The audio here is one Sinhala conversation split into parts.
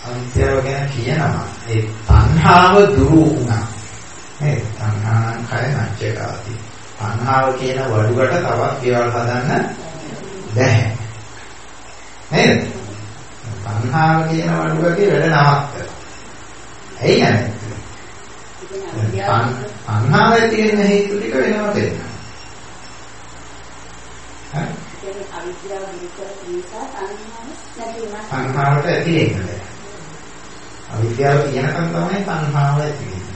අවිද්‍යාව ගැන කියනවා ඒ තණ්හාව දුරු වුණා. නේද? තණ්හානම් කය නැච්චකාති. තණ්හාව කියන වඩුවට තවත් දේවල් හදන්න බැහැ. නේද? තණ්හාව කියන වඩුවගේ වැඩ නවත්තන. ඇයි නැන්නේ? තණ්හාවේ තියෙන හේතු ටික වෙනවා දෙන්න. හරි? අවිද්‍යාව දුරු කර නිසා තණ්හාවට ඇති වෙන්නේ. අවිද්‍යාව කියනකම් තමයි තණ්හාව ඇති වෙන්නේ.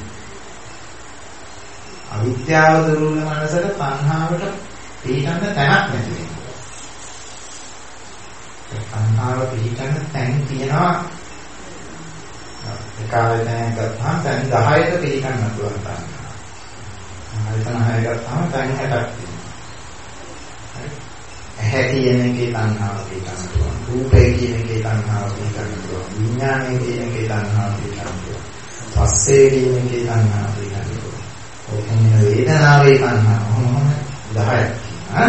අවිද්‍යාව දුරු වුණ මනසට තණ්හාවට පිටින්න තැනක් නැති වෙනවා. තණ්හාව පිටින්න තැන් තියෙනවා. ඒකාවේ දැන් ගත්තාම දැන් 10ක පිටින්න පුළුවන් තණ්හාව. ආයතන 6 ගත්තාම දැන් 60ක් තියෙනවා. ඇහැ කියන එකේ තණ්හාව පිටින්න පුළුවන්. රූපේ කියන එකේ තණ්හාව පිටින්න පුළුවන්. විඥානයේ කියන එකේ තණ්හාව පිටින්න පුළුවන්. පස්සේ කියන එකේ තණ්හාව පිටින්න පුළුවන්. ඔකෙන් වේදනාවේ තණ්හාව 10ක් තියෙනවා.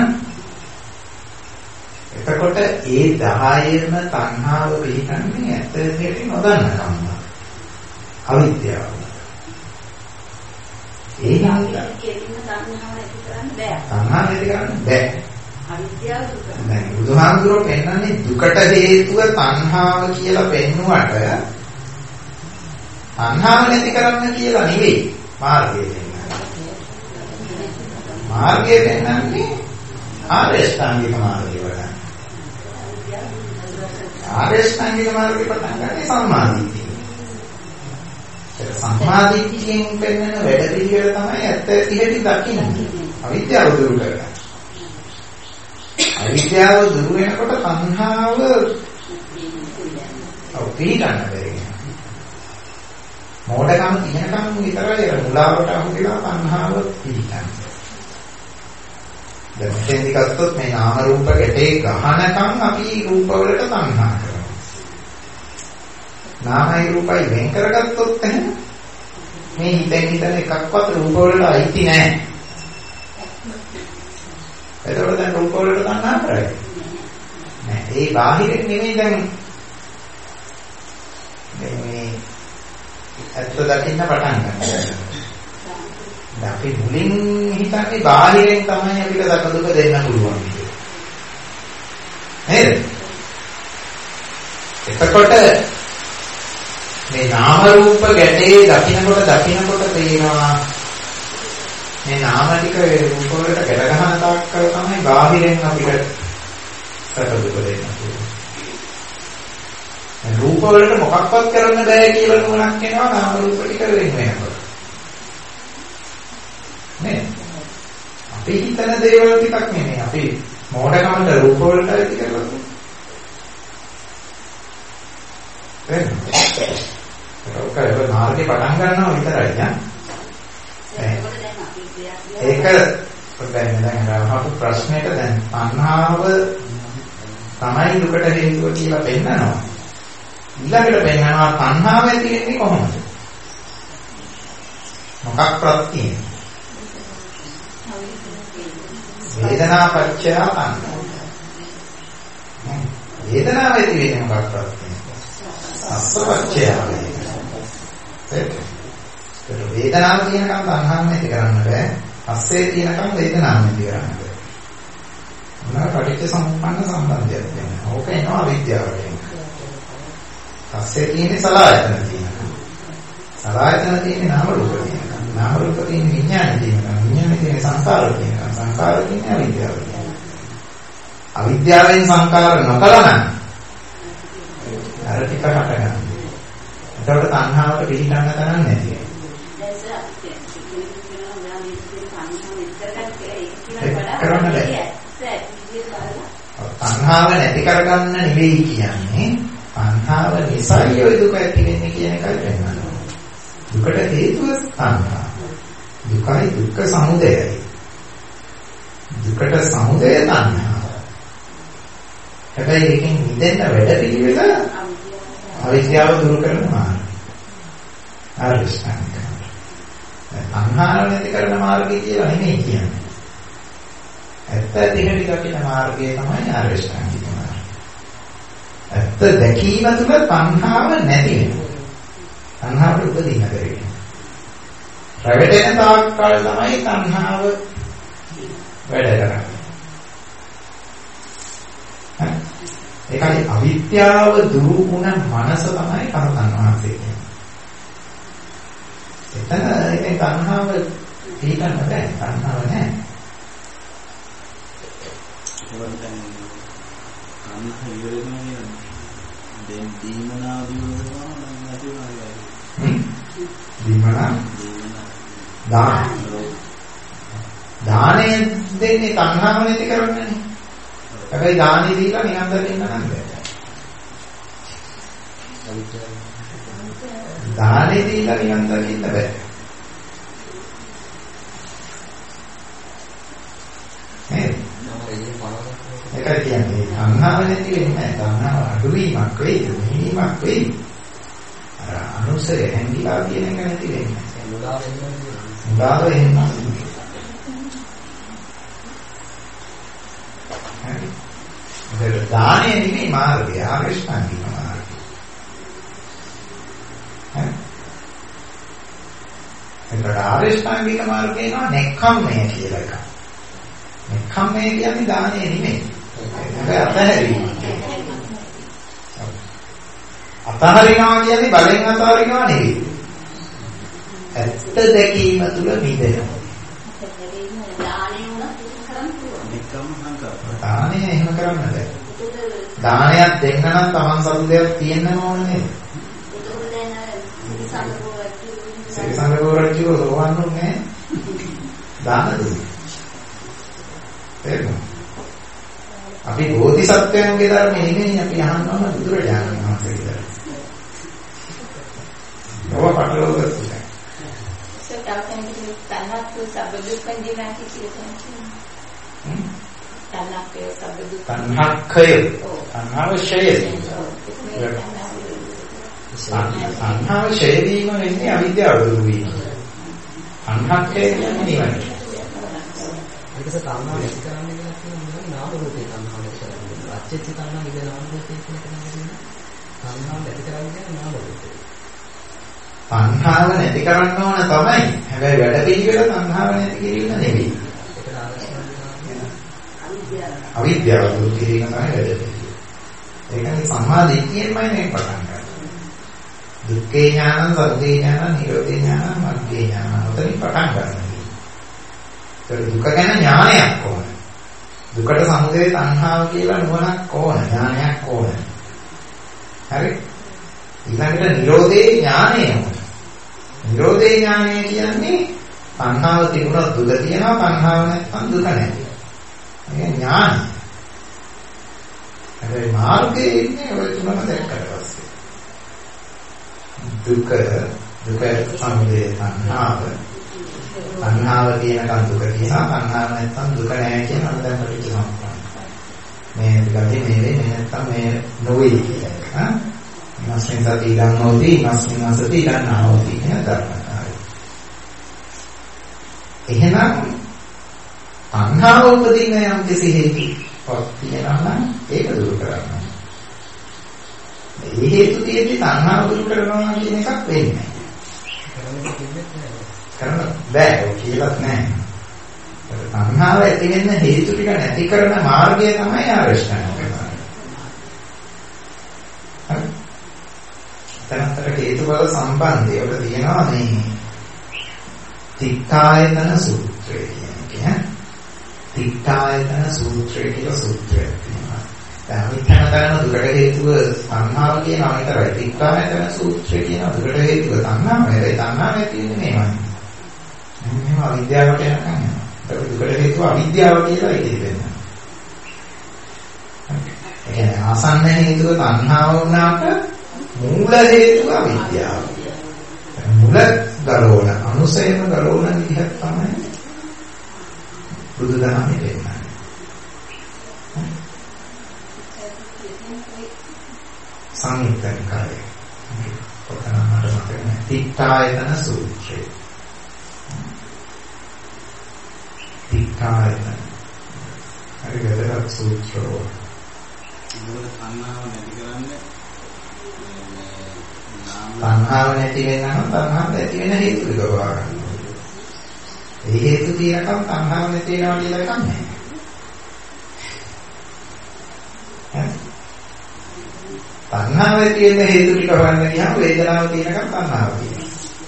එතකොට ඒ 10ෙම තණ්හාව පිටින්නේ ඇත්තටම නොදන්න කම. අවිද්‍යාව. ඒ නාමයෙන් තණ්හාව ඇති කරන්න බෑ. තණ්හාව ඇති කරන්න බෑ. අවිද්‍යාව දුක. දැන් බුදුහාමුදුරුවෝ පෙන්නන්නේ දුකට හේතුව තණ්හාව කියලා පෙන්නුවට තණ්හාව නැති කරන්න කියලා නෙවෙයි මාර්ගය දෙන්නේ. මාර්ගය දෙන්නන්නේ ආර්ය ශ්‍රාන්තික මාර්ගය වඩා. ආර්ය ශ්‍රාන්තික මාර්ගය පටන් ගන්නේ සම්මාදිට්ඨිය. සම්මාදිට්ඨියෙන් පෙන්වන වැඩ පිළිවෙල තමයි ඇත්ත ඇති හැටි දකින්නේ. අවිද්‍යාව දුරු කරගන්න. අවිද්‍යාව දුරු වෙනකොට තණ්හාව පිළිගන්න බැරි වෙනවා. මොඩකම තියෙනකම් විතරයි අර මුලාවට අහු වෙලා තණ්හාව පිළිගන්න. දැන් මෙතෙන්දි ගත්තොත් මේ නාම රූප ගැටේ ගහනකම් අපි රූප වලට තණ්හා කරනවා. නාමයි රූපයි වෙන් කරගත්තොත් එහෙනම් මේ හිතෙන් එකක්වත් රූප වලට අයිති නැහැ. එතකොට දැන් රූප වලට තණ්හා කරයි. නෑ ඒ බාහිරින් නෙමෙයි දැන් මේ ඇත්ත දකින්න පටන් ගන්නවා. දැන් අපි මුලින් හිතන්නේ බාහිරින් තමයි අපිට දක දුක දෙන්න පුළුවන් කියලා. නේද? එතකොට මේ නාම රූප ගැටේ දකින්නකොට පේනවා මේ නාම ටික රූප වලට ගැට ගන්න තාක්කල් තමයි බාහිරින් අපිට සැපදුක දෙන්න පුළුවන්. රූප වලට මොකක්වත් කරන්න බෑ කියලා නුවණක් එනවා නාම රූප ටික වෙන වෙනකොට. නේ? අපි හිතන දේවල් ටිකක් නෙමෙයි. අපි මොඩකමට රූප වලට ඇති කරලා ඒක මාර්ගේ පටන් ගන්නවා විතරයි නේ. ඒක දැන් අහපු ප්‍රශ්නෙට දැන් තණ්හාව තමයි දුකට හේතුව කියලා පෙන්නනවා. ඊළඟට පෙන්නනවා තණ්හාව ඇති වෙන්නේ කොහොමද? මොකක් ප්‍රත්‍යයෙන්? වේදනා පත්‍ය තණ්හා. වේදනාව ඇති වෙන්නේ මොකක් ප්‍රත්‍යයෙන්? අස්ස පත්‍ය ඒක වේදනාව කියනකම් තණ්හාව නැති කරන්න බෑ. පස්සේ කියනකම් වේදනාව නැති කරන්න බෑ. මොනවා පටිච්ච සමුප්පන්න සම්බන්ධයක් තියෙනවා. ඕක එනවා අවිද්‍යාවට. පස්සේ තියෙන්නේ සලආයතන තියෙනවා. සලආයතන තියෙන්නේ නාම රූප තියෙනවා. නාම රූප තියෙන්නේ විඥාන තියෙනවා. විඥානේ තියෙන්නේ සංකාර තියෙනවා. සංකාර තියෙන්නේ අවිද්‍යාව තියෙනවා. අවිද්‍යාවෙන් සංකාර නොකලන අර ටික හටගන්නවා. එතකොට තණ්හාවට පිළිගන්න තරම් නැති වෙනවා. තණ්හාව නැති කරගන්න නෙවෙයි කියන්නේ තණ්හාව නිසායි ඔය දුක ඇති වෙන්නේ කියන එකයි වෙනවා. දුකට හේතුව තණ්හා. දුකයි දුක්ඛ සමුදයයි. දුකට සමුදය තණ්හා. හැබැයි එකෙන් මිදෙන්න වැඩ පිළිවෙල අවිද්‍යාව දුරු කරන මාර්ගය. ආරියස්ථානික. තණ්හාව නැති කරන මාර්ගය කියලා නෙමෙයි කියන්නේ. ඇත්ත දිහට දකින මාර්ගය තමයි ආරියස්ථානික මාර්ගය. ඇත්ත ඇත්ත දැකීම තුළ තණ්හාව නැති වෙනවා. තණ්හාවට උපදින්න බැරි වෙනවා. රැවටෙන තාක්කල් තමයි තණ්හාව වැඩ කරන්නේ. ඒකයි අවිද්‍යාව දුරු වුණ මනස තමයි රහතන් වහන්සේ කියන්නේ. එතන ඒකේ තණ්හාව පිළිගන්න බෑ. තණ්හාව නැහැ. දැන් ඉවරනේ දැන් දීමනා දියුණුවා නැති වෙනවා. දීමනා දානය දෙන්නේ තණ්හාව නැති කරන්නේ. හැබැයි දානෙ දීලා නිකන් දෙන්න නම් බෑ. දානෙ දීලා නිකන් දෙන්න බෑ. ඒකයි කියන්නේ තණ්හාව නැති වෙන්නේ නැහැ. තණ්හාව අඩුවීමක් වෙයි, මිනීමක් වෙයි. අර අනුසය හැංගිලා කියන එක නැති වෙන්නේ. මුලාව එන්නේ. හරි. දානය නෙමෙයි මාර්ගය, ආරියෂ්ඨාංගික මාර්ගය. හරි. ඒකට ආරියෂ්ඨාංගික මාර්ගය නා නෙක්ඛම්මය කියලා එකක්. නෙක්ඛම්මය කියන්නේ දානය නෙමෙයි. ඒක අතහැරීම. අතහරිනවා කියන්නේ බලෙන් අතහරිනවා නෙවෙයි. ඇත්ත දැකීම තුළ මිදෙනවා. දානය එහෙම කරන්න බෑ. දානයක් දෙන්න නම් Taman සතු දෙයක් තියෙන්න ඕනේ නේද? සිරිසංගෝරච්චිව සෝවන්නුනේ දාන දුන්නේ. එහෙනම් අපි බෝධිසත්වයන්ගේ ධර්මෙ නෙමෙයි අපි අහන්නම බුදුරජාණන් වහන්සේගේ ධර්මය. ඔය පටලවගත්තු නෑ. සත්‍යයෙන් තනත්තු සබ්බදුක්ඛං කියන්නේ තණ්හක්ඛය සබ්බදුක්ඛ තණ්හක්ඛය තණ්හාව ඡය තණ්හාව ඡය වීම වෙන්නේ අවිද්‍යාව දුරු වීම. තණ්හක්ඛය කියන්නේ නිවන. ඒකස තණ්හාව නැති කරන්න කියලා කියන්නේ නාම රූපේ තණ්හාව නැති කරන්නේ. අච්චෙච්ච තණ්හාව ඉඳ නාම රූපේ කියන එක තමයි තණ්හාව නැති කරන්නේ කියන්නේ නාම රූපේ. තණ්හාව නැති කරන්න ඕන තමයි. හැබැයි වැඩ පිළිවෙල තණ්හාව නැති කිරීම නෙවෙයි. අවිද්‍යාව දුරු කිරීම තමයි වැඩ පිළිවෙල. ඒකනේ සම්මා දිට්ඨියෙන්මයි මේක පටන් ගන්න. දුක්ඛේ ඥානං, සමුදය ඥානං, නිරෝධේ ඥානං, මග්ගේ ඥානං උතනින් පටන් ගන්නවා. ඒක දුක ගැන ඥානයක් ඕන. දුකට සමුදය තණ්හාව කියලා නුවණක් ඕන, ඥානයක් ඕන. හරි? ඊළඟට නිරෝධේ ඥානය ඕන. නිරෝධේ ඥානය කියන්නේ තණ්හාව තිබුණොත් දුක තියෙනවා, තණ්හාව නැත්නම් දුක නැහැ. මේ ඥාන. හැබැයි මාර්ගයේ ඉන්නේ ඔය තුනම දැක්කට පස්සේ. දුක සමුදය තණ්හාව. තණ්හාව තියෙනකන් දුක තියෙනවා, තණ්හාව නැත්නම් දුක නැහැ කියන අර දැන් පිළිගන්නවා. මේ ගතිය මේ වෙන්නේ නැත්නම් මේ නොවේ කියලා. හා? මස්මින් සති ගන්නෝති, මස්මින් සති ගන්නෝති කියන ධර්මතාවය. එහෙනම් තණ්හාව උපදින යම් කිසි හේතුවක් තියෙනවා නම් ඒක දුරු කරන්න. මේ හේතු තියෙද්දි තණ්හාව දුරු කරනවා කියන එකක් වෙන්නේ නැහැ. කරන්න බෑ ඔය කියලාත් නැහැ. තණ්හාව ඇති වෙන්න හේතු ටික නැති කරන මාර්ගය තමයි ආරියෂ්ඨාංගික මාර්ගය. හරි. තනතර හේතුඵල සම්බන්ධය ඔබ තියෙනවා මේ තික්ඛායතන සූත්‍රය කියන්නේ. තික්ඛායතන සූත්‍රය කියලා සූත්‍රයක් තියෙනවා. දැන් අපි තනතරන දුකට හේතුව තණ්හාව කියනවා විතරයි. තික්ඛායතන සූත්‍රය කියනවා දුකට හේතුව තණ්හාව. හැබැයි තණ්හාව නැති වෙන්නේ මේවයි. මෙහෙම අවිද්‍යාවට යනකම් යනවා. ඒක දුකට හේතුව අවිද්‍යාව කියලා ඉතිරි වෙනවා. ඒ කියන්නේ ආසන්න හේතුව තණ්හාව වුණාට මූල හේතුව අවිද්‍යාව. මුල ගලවන අනුසයම ගලවන විදිහක් තමයි බුදුදහමේ වෙන්නේ. සංයුක්තනිකායේ පොතන මට මතක නැහැ. තික්ඛායතන සූත්‍රය. තික්ඛායතන. හරි වැදගත් සූත්‍රය. මොකද තණ්හාව නැති කරන්නේ තණ්හාව නැති වෙනවා නම් තණ්හාව නැති වෙන හේතු ටික හොයා ගන්න. ඒ හේතු තියෙනකම් තණ්හාව නැති වෙනවා කියලා එකක් නැහැ. තණ්හාව ඇති වෙන හේතු ටික හොයන්න ගියාම වේදනාව තියෙනකම් තණ්හාව තියෙනවා.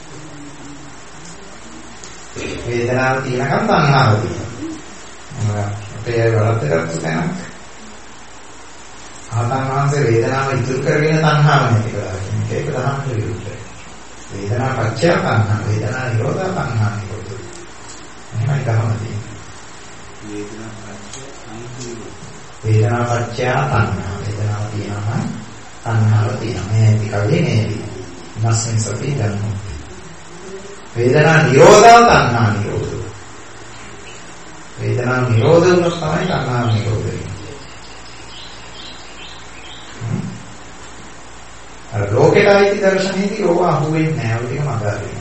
වේදනාව තියෙනකම් තණ්හාව තියෙනවා. අපේ වලතකට තැනක්. ආතන් වහන්සේ වේදනාව ඉතුරු කරගෙන තණ්හාව නැති කරලා කියන්නේ ඒක තමයි විරුද්ධයි. වේදනා පත්‍ය තණ්හා වේදනා නිරෝධ තණ්හා නිරෝධ. එහෙමයි තමයි. වේදනා පත්‍ය තණ්හා වේදනාව තියෙනවා තණ්හාව තියෙනවා. මේ ඇති කවේ නේද? නැස්මින් සති ධර්ම. වේදනා නිරෝධ තණ්හා නිරෝධ. වේදනා නිරෝධ වුණොත් තමයි තණ්හා නිරෝධ වෙන්නේ. අර ලෝකයට ආйти දර්ශනයේදී ඕව අහුවෙන්නේ නැහැ. ඔය ටික මගහරිනවා.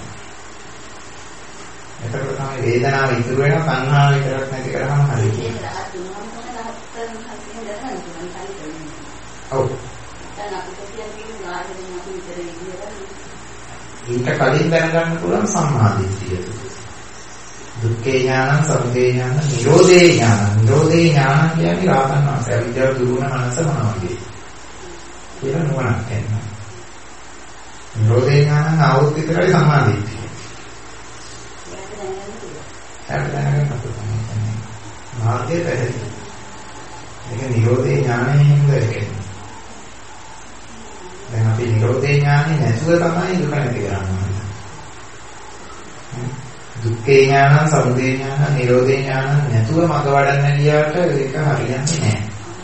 එතකොට තමයි වේදනාව ඉතුරු වෙනවා තණ්හාව විතරක් නැති කරාම හරියි. ඔව්. ඊට කලින් දැනගන්න පුළුවන් සම්මාදිට්ඨිය. දුක්ඛේ ඥානං, සමුදය ඥානං, නිරෝධේ ඥානං. නිරෝධේ ඥානං කියන්නේ රාතන් වහන්සේ අවිද්‍යාව දුරු වුණ මනස මොනවද කියලා නුවණක් එනවා. නිරෝධේ ඥානං ආවොත් විතරයි සම්මාදිට්ඨිය. ඒක දැනගන්න පුළුවන්. මාර්ගය පැහැදිලි. ඒක නිරෝධේ ඥානයෙන් වෙන්නේ. දැන් අපි නිරෝධේ ඥානෙ නැතුව තමයි දුක නැති කරන්නේ. දුක්ඛේ ඥානං, සමුදය ඥානං, නිරෝධේ ඥානං නැතුව මඟ වඩන්න ගියාට ඒක හරියන්නේ නැහැ.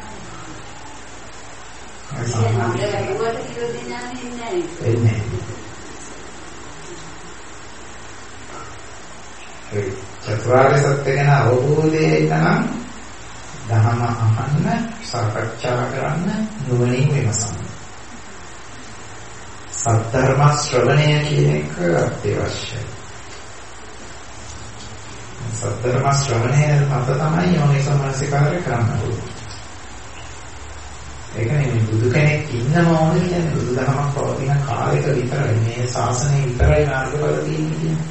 චතුරාර්ය සත්‍ය ගැන අවබෝධය ඉන්නනම් ධර්ම අහන්න, සාකච්ඡා කරන්න, නුවණින් විමසන්න. සත්‍යර්ම ශ්‍රවණය කියන එක අත්‍යවශ්‍යයි. සත්‍යර්ම ශ්‍රවණය මත තමයි යෝනිසමනසිකාරය කරන්න ඕනේ. ඒක නෙමෙයි බුදු කෙනෙක් ඉන්නම ඕනේ කියන්නේ බුදුදහමක් පවතින කාලයක විතරයි මේ ශාසනය විතරයි මාර්ගවල තියෙන්නේ කියන්නේ.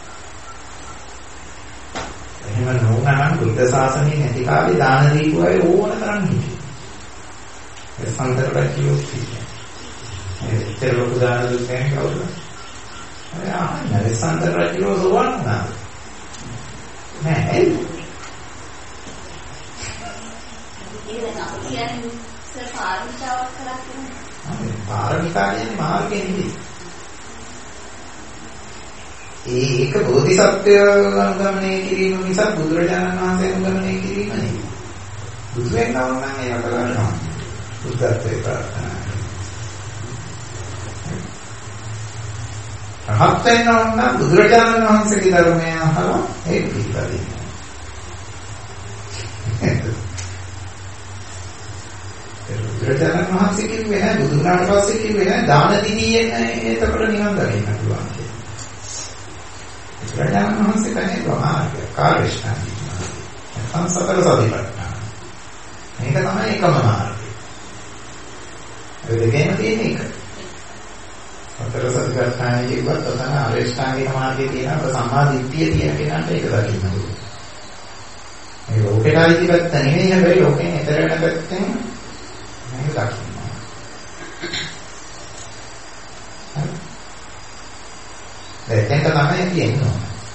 එහෙම නොවුනනම් බුද්ධ ශාසනය නැති කාලේ දාන දීපු අය ඕන තරම් හිටියේ. ඒ සංතරපයි කියන්නේ. ඒ ලොකු දාන දුන්නේ කවුද? අය ආන්නේ සංතරපයි කියනවා නෑ. පාරමිතාවක් කරලා තියෙනවා. පාරමිතා කියන්නේ මාර්ගය නෙවෙයි. ඒක බෝධිසත්වය අනුගමනය කිරීම නිසා බුදුරජාණන් වහන්සේ අනුගමනය කිරීම නෙවෙයි. බුදු වෙනව නම් ඒක කරගන්නවා. බුද්ධත්වයේ ප්‍රාර්ථනා කරනවා. රහත් වෙනව නම් බුදුරජාණන් වහන්සේගේ ධර්මය අහලා ඒක පිළිපදිනවා. බුදුරජාණන් වහන්සේ කිව්වේ නැහැ බුදු වුණාට පස්සේ කිව්වේ නැහැ දාන දීයෙන් එතකොට නිවන් දකින්න පුළුවන් කියලා. බුදුරජාණන් වහන්සේ කියන්නේ මාර්ගය කාර්යෂ්ඨානයි. සංසතර සතිපට්ඨාන. මේක තමයි එකම මාර්ගය. ඒ දෙකේම තියෙන එක. සතර සතිපට්ඨානයේ කිව්වත් තන ආරේෂ්ඨාංගික මාර්ගයේ තියෙන සම්මා දිට්ඨිය තියෙන කෙනාට ඒක දකින්න පුළුවන්. මේ ලෝකයට ආйти පැත්ත නෙවෙයි හැබැයි ලෝකෙන් එතර වෙන පැත්තෙන් මේක දකින්න. දැන් තමයි කියන්නේ.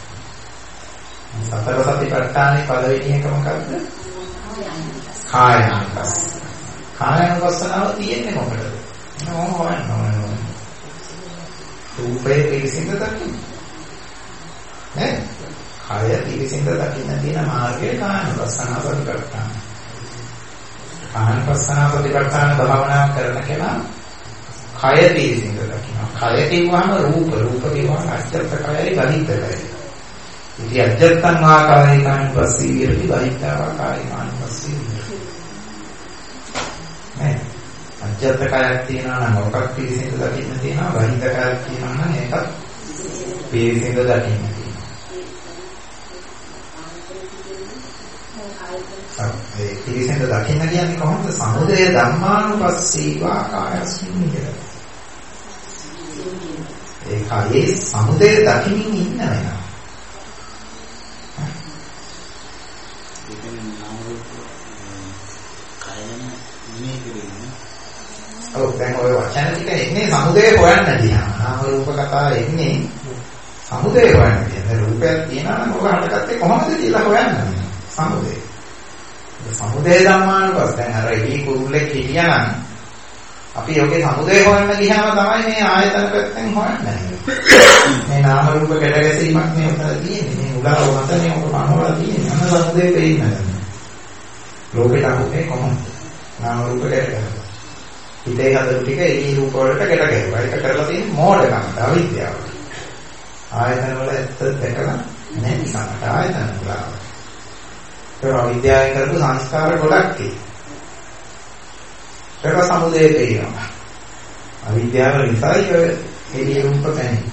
සතර සතිපට්ඨානයේ පළවෙනි එක මොකක්ද? කායानुपස්සන. කායानुපස්සනාව තියෙන්නේ මොකටද? මොන හොයන්න. රූපේ පිළිසිඳ දකින්න. නේ? කාය පිළිසිඳ දකින්න තියෙන මාර්ගය කායानुපස්සනාව සතිපට්ඨාන. කායानुපස්සනාව සතිපට්ඨාන භාවනා කරන කෙනා කය පිළිසිඳ දකින්න. කය කියවම රූප කියවම අච්චත්ත කයයි බහිත කයයි. ඉතින් අච්චත්තං ආකාරයි කායानुපස්සී විරති බහිතාව කායानुපස්සී විරති. නේ? අච්චත්ත කයක් තියෙනවා නම් ඔකක් පිළිසිඳ දකින්න තියෙනවා බහිත කයක් තියෙනවා නම් ඒකත් පිළිසිඳ දකින්න තියෙනවා. ඒ පිළිසිඳ දකින්න කියන්නේ කොහොමද? සමුදය ධම්මානුපස්සීවා කායස්මින් කියලා. කයේ සමුදය දකිමින් ඉන්න වෙනවා. ඔව් දැන් ඔය වචන ටික එන්නේ සමුදය හොයන්න ගියාම. නාම රූප කතා එන්නේ සමුදය හොයන්න කියන. රූපයක් තියෙනවා නම් ඔක හටගත්තේ කොහොමද කියලා හොයන්න. සමුදය. සමුදය ධම්මානුපස්ස. දැන් අර එහි කුරුල්ලෙක් හිටියානම් අපි යෝගේ සමුදය හොයන්න ගියාම තමයි මේ ආයතන පැත්තෙන් හොයන්නේ. මේ නාම රූප ගැට ගැසීමක් මේ උතන තියෙන්නේ. මේ උදාව මතනේ ඔක පනවලා තියෙන්නේ. අන්න සමුදය දෙන්නේ. ලෝකෙට අහුනේ කොහොමද? නාම රූප ගැට ගැසීම. හිතේ හදපු ටික ඒ රූප වලට ගැට ගැහුවා. ඒක කරලා තියෙන්නේ මෝඩකම, අවිද්‍යාව. ආයතන වල ඇත්ත දැකලා නැති කමට ආයතන පුරාව. ඒක අවිද්‍යාවෙන් කරපු සංස්කාර ගොඩක් තියෙනවා. ඒක සමුදේ තේරෙනවා. අවිද්‍යාව නිසායි ඔය එළිය රූප තැන්නේ.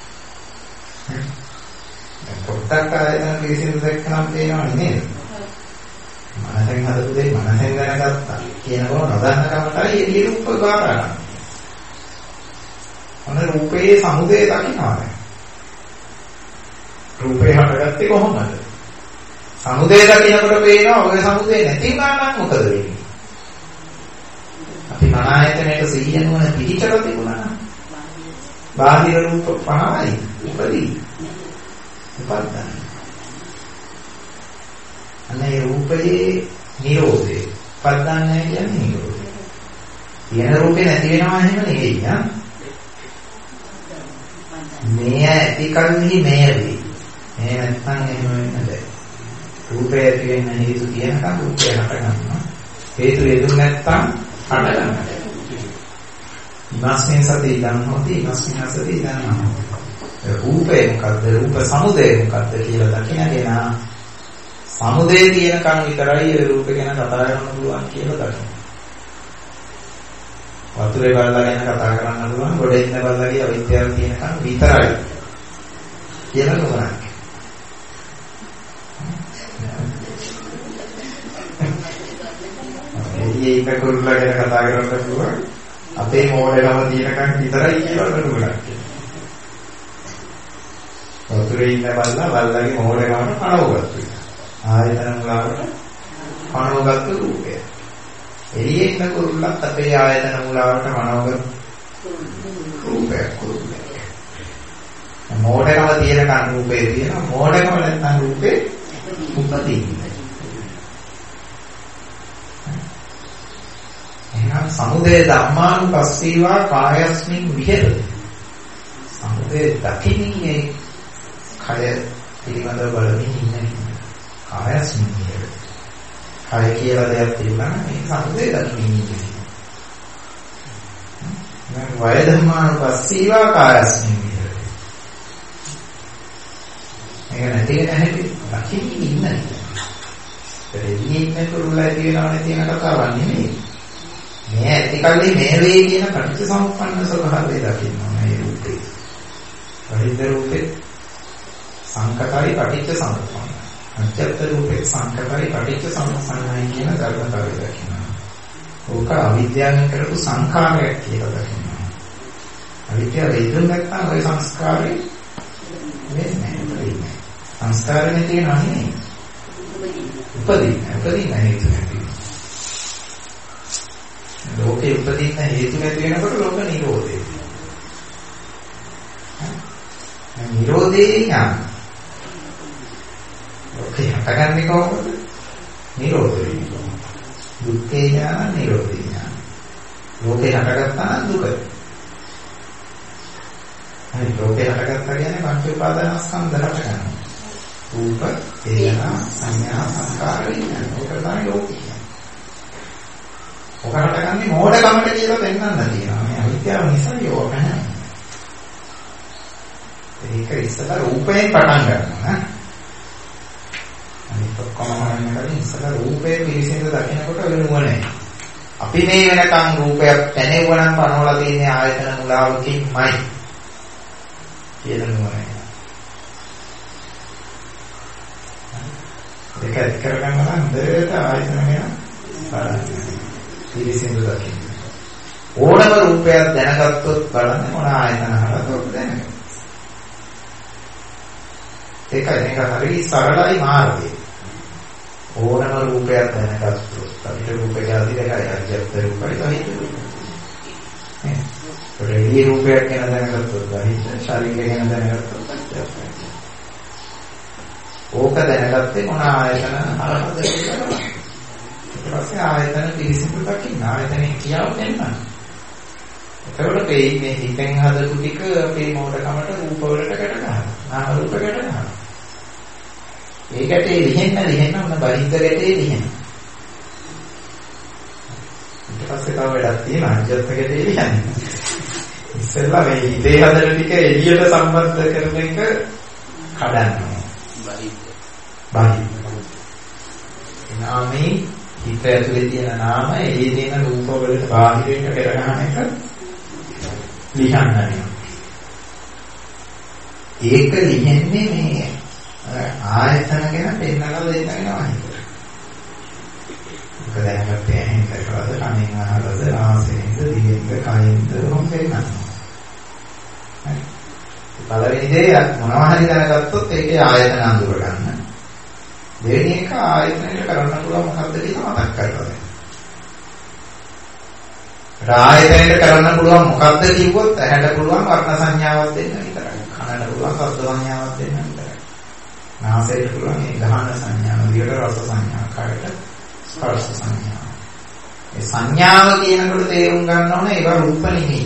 දැන් පොට්ටක් ආයතන පිළිසිදු දැක්කනම් තේරෙනවනේ නේද? මනසෙන් හදපු දෙයක් මනසෙන් දැනගත්තා කියනකොට නොදන්න කමටයි එළිය රූප බාර ගන්න. අන්න රූපයේ සමුදේ දකින්නවා. රූපේ හටගත්තේ කොහොමද? සමුදේ දකින්නකොට පේනවා ඔය සමුදේ නැති වුණා නම් මොකද වෙන්නේ? අපි මන ආයතනයේ සිහිය නුවණ පිළිචර තිබුණා නම් බාහිර රූප පහයි උපදී. උපද්දන. අනේ රූපයේ නිරෝධය. උපද්දන්නේ කියන්නේ නිරෝධය. තියෙන රූපේ නැති වෙනවා එහෙම නෙවෙයි නා. මේ ඇති කල්හි මේ වේ. මේ නැත්තම් එහෙම වෙන්නේ නැහැ. රූපය ඇති වෙන්න හේතු තියෙනකම් රූපය හට ගන්නවා. හේතු යෙදුන නැත්තම් හට ගන්නවා. ඉමස්මින් සති ඉදන් හොති ඉමස්මින් සති ඉදන් හොති. රූපේ මොකද්ද? රූප සමුදය මොකද්ද කියලා දකිනගෙන සමුදේ තියෙනකම් විතරයි ඒ රූප ගැන කතා කරන්න පුළුවන් කියලා දකිනවා. වතුරේ බලලා ගැන කතා කරන්න පුළුවන් ගොඩේ ඉන්න බලලාගේ අවිද්‍යාව තියෙනකම් විතරයි කියලා නෝනක්. ඒක කුරුල්ලා ගැන කතා කරන්න පුළුවන් අපේ මෝඩකම තියෙනකම් විතරයි කියලා නෝනක්. වතුරේ ඉන්න බලලාගේ මෝඩකමට පණවගත්තා. ආයතන මුලාවට පණවගත්තු රූපය. එළියේ ඉන්න කුරුල්ලත් අපේ ආයතන මුලාවට පණවගත්තු රූපයක්. මෝඩකම තියෙනකන් රූපේ තියෙනවා. මෝඩකම නැත්නම් රූපේ උපදින්නේ. එහෙනම් සමුදය ධම්මානුපස්සීවා කායස්මින් විහෙරති. සමුදය දකින්නේ කය පිළිබඳව බලමින් ඉන්නේ. කායස්මින් විහෙරති. කය කියලා දෙයක් තිබුණා නම් ඒක සමුදය දකින්න ඉන්නේ. දැන් වය ධම්මානුපස්සීවා කායස්මින් විහෙරති. මේක නැති නැහැටි දකින්න ඉන්නේ. එතෙදී ඉන්න කුරුල්ලා කියනවනේ තියෙන කතාවක් නෙමෙයි. මේ ඇති කල්ලි මේ වේ කියන පටිච්චසමුප්පන්න ස්වභාවය දකින්නවා මේ රූපේ. පරිද්ද රූපේ සංකතයි පටිච්චසමුප්පන්න. අජත්ත රූපේ සංකතයි පටිච්චසමුප්පන්නයි කියන ධර්මතාවය දකින්නවා. ඕක අවිද්‍යාවෙන් කරපු සංඛාරයක් කියලා දකින්නවා. අවිද්‍යාව ඉදුන් නැත්නම් ওই සංස්කාරේ වෙන්නේ නැහැ. සංස්කාරනේ තියෙනවා නෙමෙයි. උපදින්න හේතු නැති. ලෝකේ උපදින්න හේතු නැති වෙනකොට ලෝක නිරෝධය. නිරෝධේ ඥාන. ලෝකේ හටගන්නේ කොහොමද? නිරෝධය. දුක්ඛේ ඥාන නිරෝධේ ඥාන. ලෝකේ හටගත්තා නම් දුක. හරි ලෝකේ හටගත්තා කියන්නේ පංච උපාදානස්කන්ධ හටගන්නවා. රූප, වේදනා, සංඥා, සංකාර විඥාන. ඒක තමයි ලෝකය. ඔකට ගන්නේ මෝඩකමට කියලා පෙන්වන්න තියෙනවා. මේ අවිද්‍යාව නිසා යෝග නැහැ. ඒක ඉස්සලා රූපයෙන් පටන් ගන්නවා නේ. අනිත් ඔක්කොම හරියට ඉස්සලා රූපේ පිළිසිඳ දකිනකොට ඔය නුවණයි. අපි මේ වෙනකන් රූපයක් දැනෙවනම් පනවලා තියෙන ආයතන මුලාවකින්මයි කියලා නුවණයි. ඒක ඇති කරගන්න නම් හොඳට ආයතන ගැන බලන්න. පිළිසිඳ දකින්න. ඕනම රූපයක් දැනගත්තොත් බලන්න මොන ආයතන හරහාද දැනගන්නේ. ඒකයි මේක හරිය සරලයි මාර්ගය. ඕනම රූපයක් දැනගත්තොත් අපිට රූපය ආදී දෙකයි අජ්ජත් රූපයි සහිත රූපයි. රේඩි රූපයක් ගැන දැනගත්තොත් සහිත ශරීරය ගැන දැනගත්තොත් අජ්ජත්. ඕක දැනගත්තේ මොන ආයතන අරහද කියලා. ඊට පස්සේ ආයතන පිළිසිදු දකින්න ආයතනේ කියාව දෙන්නා. ඒකවල මේ හිතෙන් හදපු ටික අපේ මොඩකමට රූප වලට ගැට ගන්නවා. නාම රූප ගැට ගන්නවා. ඒකට ලිහෙන්න ඔන්න බහිද්ද ගැටේ ලිහෙන්න. ඊට පස්සේ තව වැඩක් තියෙනවා අජ්ජත් ගැටේ ලියන්නේ. ඉස්සෙල්ලා මේ හිතේ හදන ටික එළියට සම්බන්ධ කරන එක කඩන්නවා. බහිද්ද. නාමේ හිත ඇතුලේ තියෙන නාම එළියේ තියෙන රූප වලට බාහිරට පෙර ගන්න එක ලියන්නේ. ඒක ලියන්නේ මේ ආයතන ගැන පෙන්නලා දෙන්න වෙනවා නේද? ඒක දැනගත්ත ඇහෙන් දැකලාද කනෙන් අහලාද නාසයෙන්ද දිවෙන්ද කයින්ද මොකක්ද වෙන්නේ? හරි. පළවෙනි දේ මොනවා හරි දැනගත්තොත් ඒකේ ආයතන අඳුර ගන්න. දෙවෙනි එක ආයතනයට කරන්න පුළුවන් මොකක්ද කියලා මතක් කරගන්න. ආයතනයට කරන්න පුළුවන් මොකක්ද කිව්වොත් ඇහැට පුළුවන් වර්ණ සංඥාවක් දෙන්න විතරයි. කනට පුළුවන් ශබ්ද සංඥාවක් දෙන්න විතරයි. නාසයට පුළුවන් ඒ ගහන සංඥාව, දිවට රස සංඥාව, කයට ස්පර්ශ සංඥාව. මේ සංඥාව කියනකොට තේරුම් ගන්න ඕනේ ඒක රූප නෙමෙයි.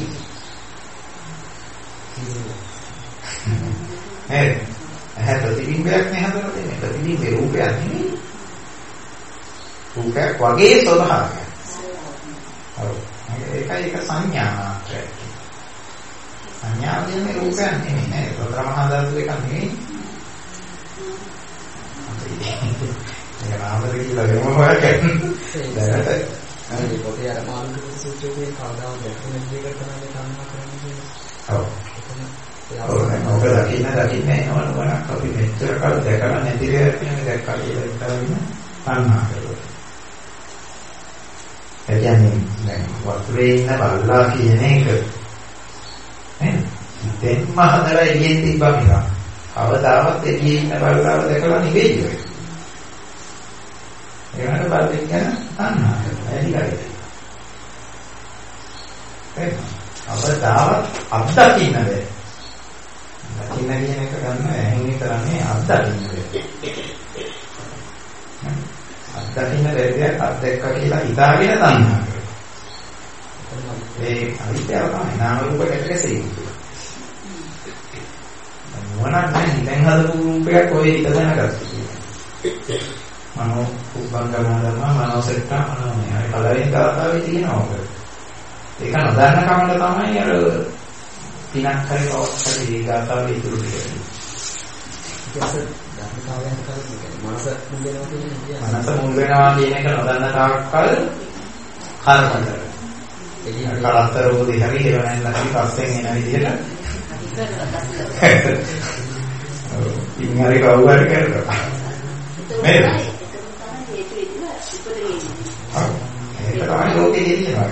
නේද? ඇහැ ප්‍රතිබිම්බයක් නේ හදලා තියෙන්නේ. ප්‍රතිබිම්බේ රූපයක් නෙමෙයි. රූපයක් වගේ ස්වභාවයක්. හරි. ඒකයි ඒක සංඥා මාත්‍රයක්. සංඥා කියන්නේ රූපයක් නෙමෙයි නේද? ප්‍රමහා ධාතු එකක් නෙමෙයි. ඒක නාමද කියලා වෙනම හොයන්න. දැනට අනේ පොතේ අර මානසික සූත්‍රයේ කවදාවත් දැක්කම දෙයකට තමයි කම්මා කරන්නේ. ඔව්. ඔක දකින්න එනවනක් අපි මෙච්චර කල් දැකලා නැති දෙයක් කියන්නේ දැක්කා කියලා හිතාගෙන තණ්හා කරනවා. ඒ කියන්නේ දැන් වතුරේ ඉන්න බල්ලා කියන එක නේද? දෙන්නම හදලා එළියෙන් තිබ්බා මිලා. කවදාවත් එළියේ ඉන්න බල්ලාව දැකලා නෙවෙයි ඔය. ඒකට බලෙන් ගැන තණ්හා කරනවා. එළියට. ඒක කවදාවත් අත්දකින්න බැහැ. දකින්න කියන එක ගන්න ඇහෙන් කරන්නේ අත්දකින්න බැහැ. අත්දකින්න බැරියක් අත්දැක්කා කියලා හිතාගෙන තණ්හා කරනවා. ඒ අවිද්‍යාව තමයි නාම රූප ගැටකසේ. මොනක් නැහැ දැන් හදපු රූපයක් ඔය හිත දැනගත්තා. මනෝ උපංගමනම මනෝසෙට්ටා මනෝමය. අර පළවෙනි කාතාවේ තියෙනවා ඔක. ඒක නොදන්න කමකට තමයි අර පිනක් හරි කවස් හරි ඒ කාතාවේ ඉතුරු වෙන්නේ. ධර්මතාවයන් කරන්නේ මනස මුල් වෙනවා කියන්නේ. මනස මුල් වෙනවා කියන එක නොදන්න තාක්කල් කර්ම කරනවා. ඒ කලතරෝදී හරි හේවණෙන් හරි පස්සෙන් එන විදිහට ඉතින් හරි කවුරු හරි කරනවා. නේද? ඒක තමයි ලෝකේ දෙන්නේ.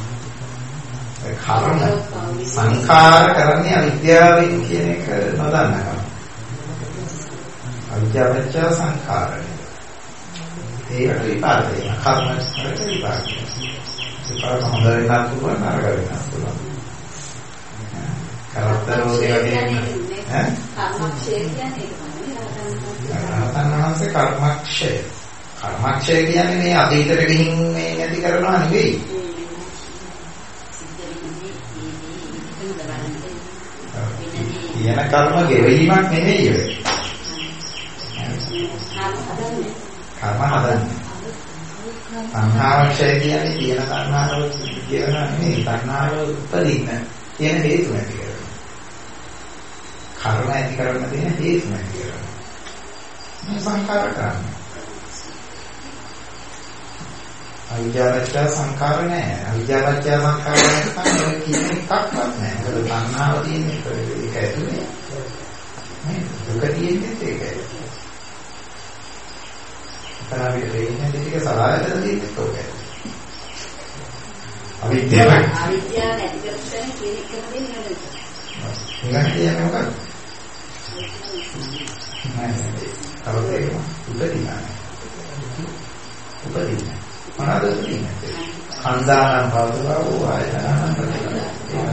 කර්ම සංඛාර කරන්නේ අවිද්‍යාවෙන් කියන එක නොදන්නකම. අවිද්‍යාවච්ච සංඛාරය. ඒකට විපාක දෙනවා. කර්ම වලට විපාක. විපාක හොඳ වෙනත් පුළුවන් නරක වෙනත් පුළුවන්. කරතරෝදේ වගේ ඈ කර්මක්ෂය කියන්නේ ඒක තමයි. රහතන්වහන්සේ කර්මක්ෂය. කර්මක්ෂය කියන්නේ මේ අතීතයට ගිහින් මේ නැති කරනවා නෙවෙයි. කියන කර්ම ගෙවීමක් නෙවෙයි ඒක. කර්ම හදන්නේ. සංඛාරක්ෂය කියන්නේ කියන තණ්හාව කියනවා නෙවෙයි. තණ්හාව උපදින්න කියන හේතු නැති කරනවා. කර්ම ඇති කරන්න තියෙන හේතු නැති කරනවා. මේ සංඛාර කරන්නේ. අවිජ්ජාවච්ච සංඛාර නැහැ. අවිජ්ජාවච්ච සංඛාර නැත්නම් ඔය කියන එකක්වත් නැහැ. ඒක තණ්හාව තියෙන එක. ඒක ඇතුලේ. නේ? දුක තියෙන්නේ ඒකයි. තරාවිද දෙන්නේ ටික සලායතන තියෙන්නේ කොහොමද? අවිද්‍යාව නැති කරගන්න කියන එකම දෙන්නේ නේද? ඊළඟට කියන්නේ මොකක්ද? උපදිනා. උපදිනා. මොනවාද උපදින්නේ? කන්දානම් භවතෝ ආයතනනම් ප්‍රතිපදා.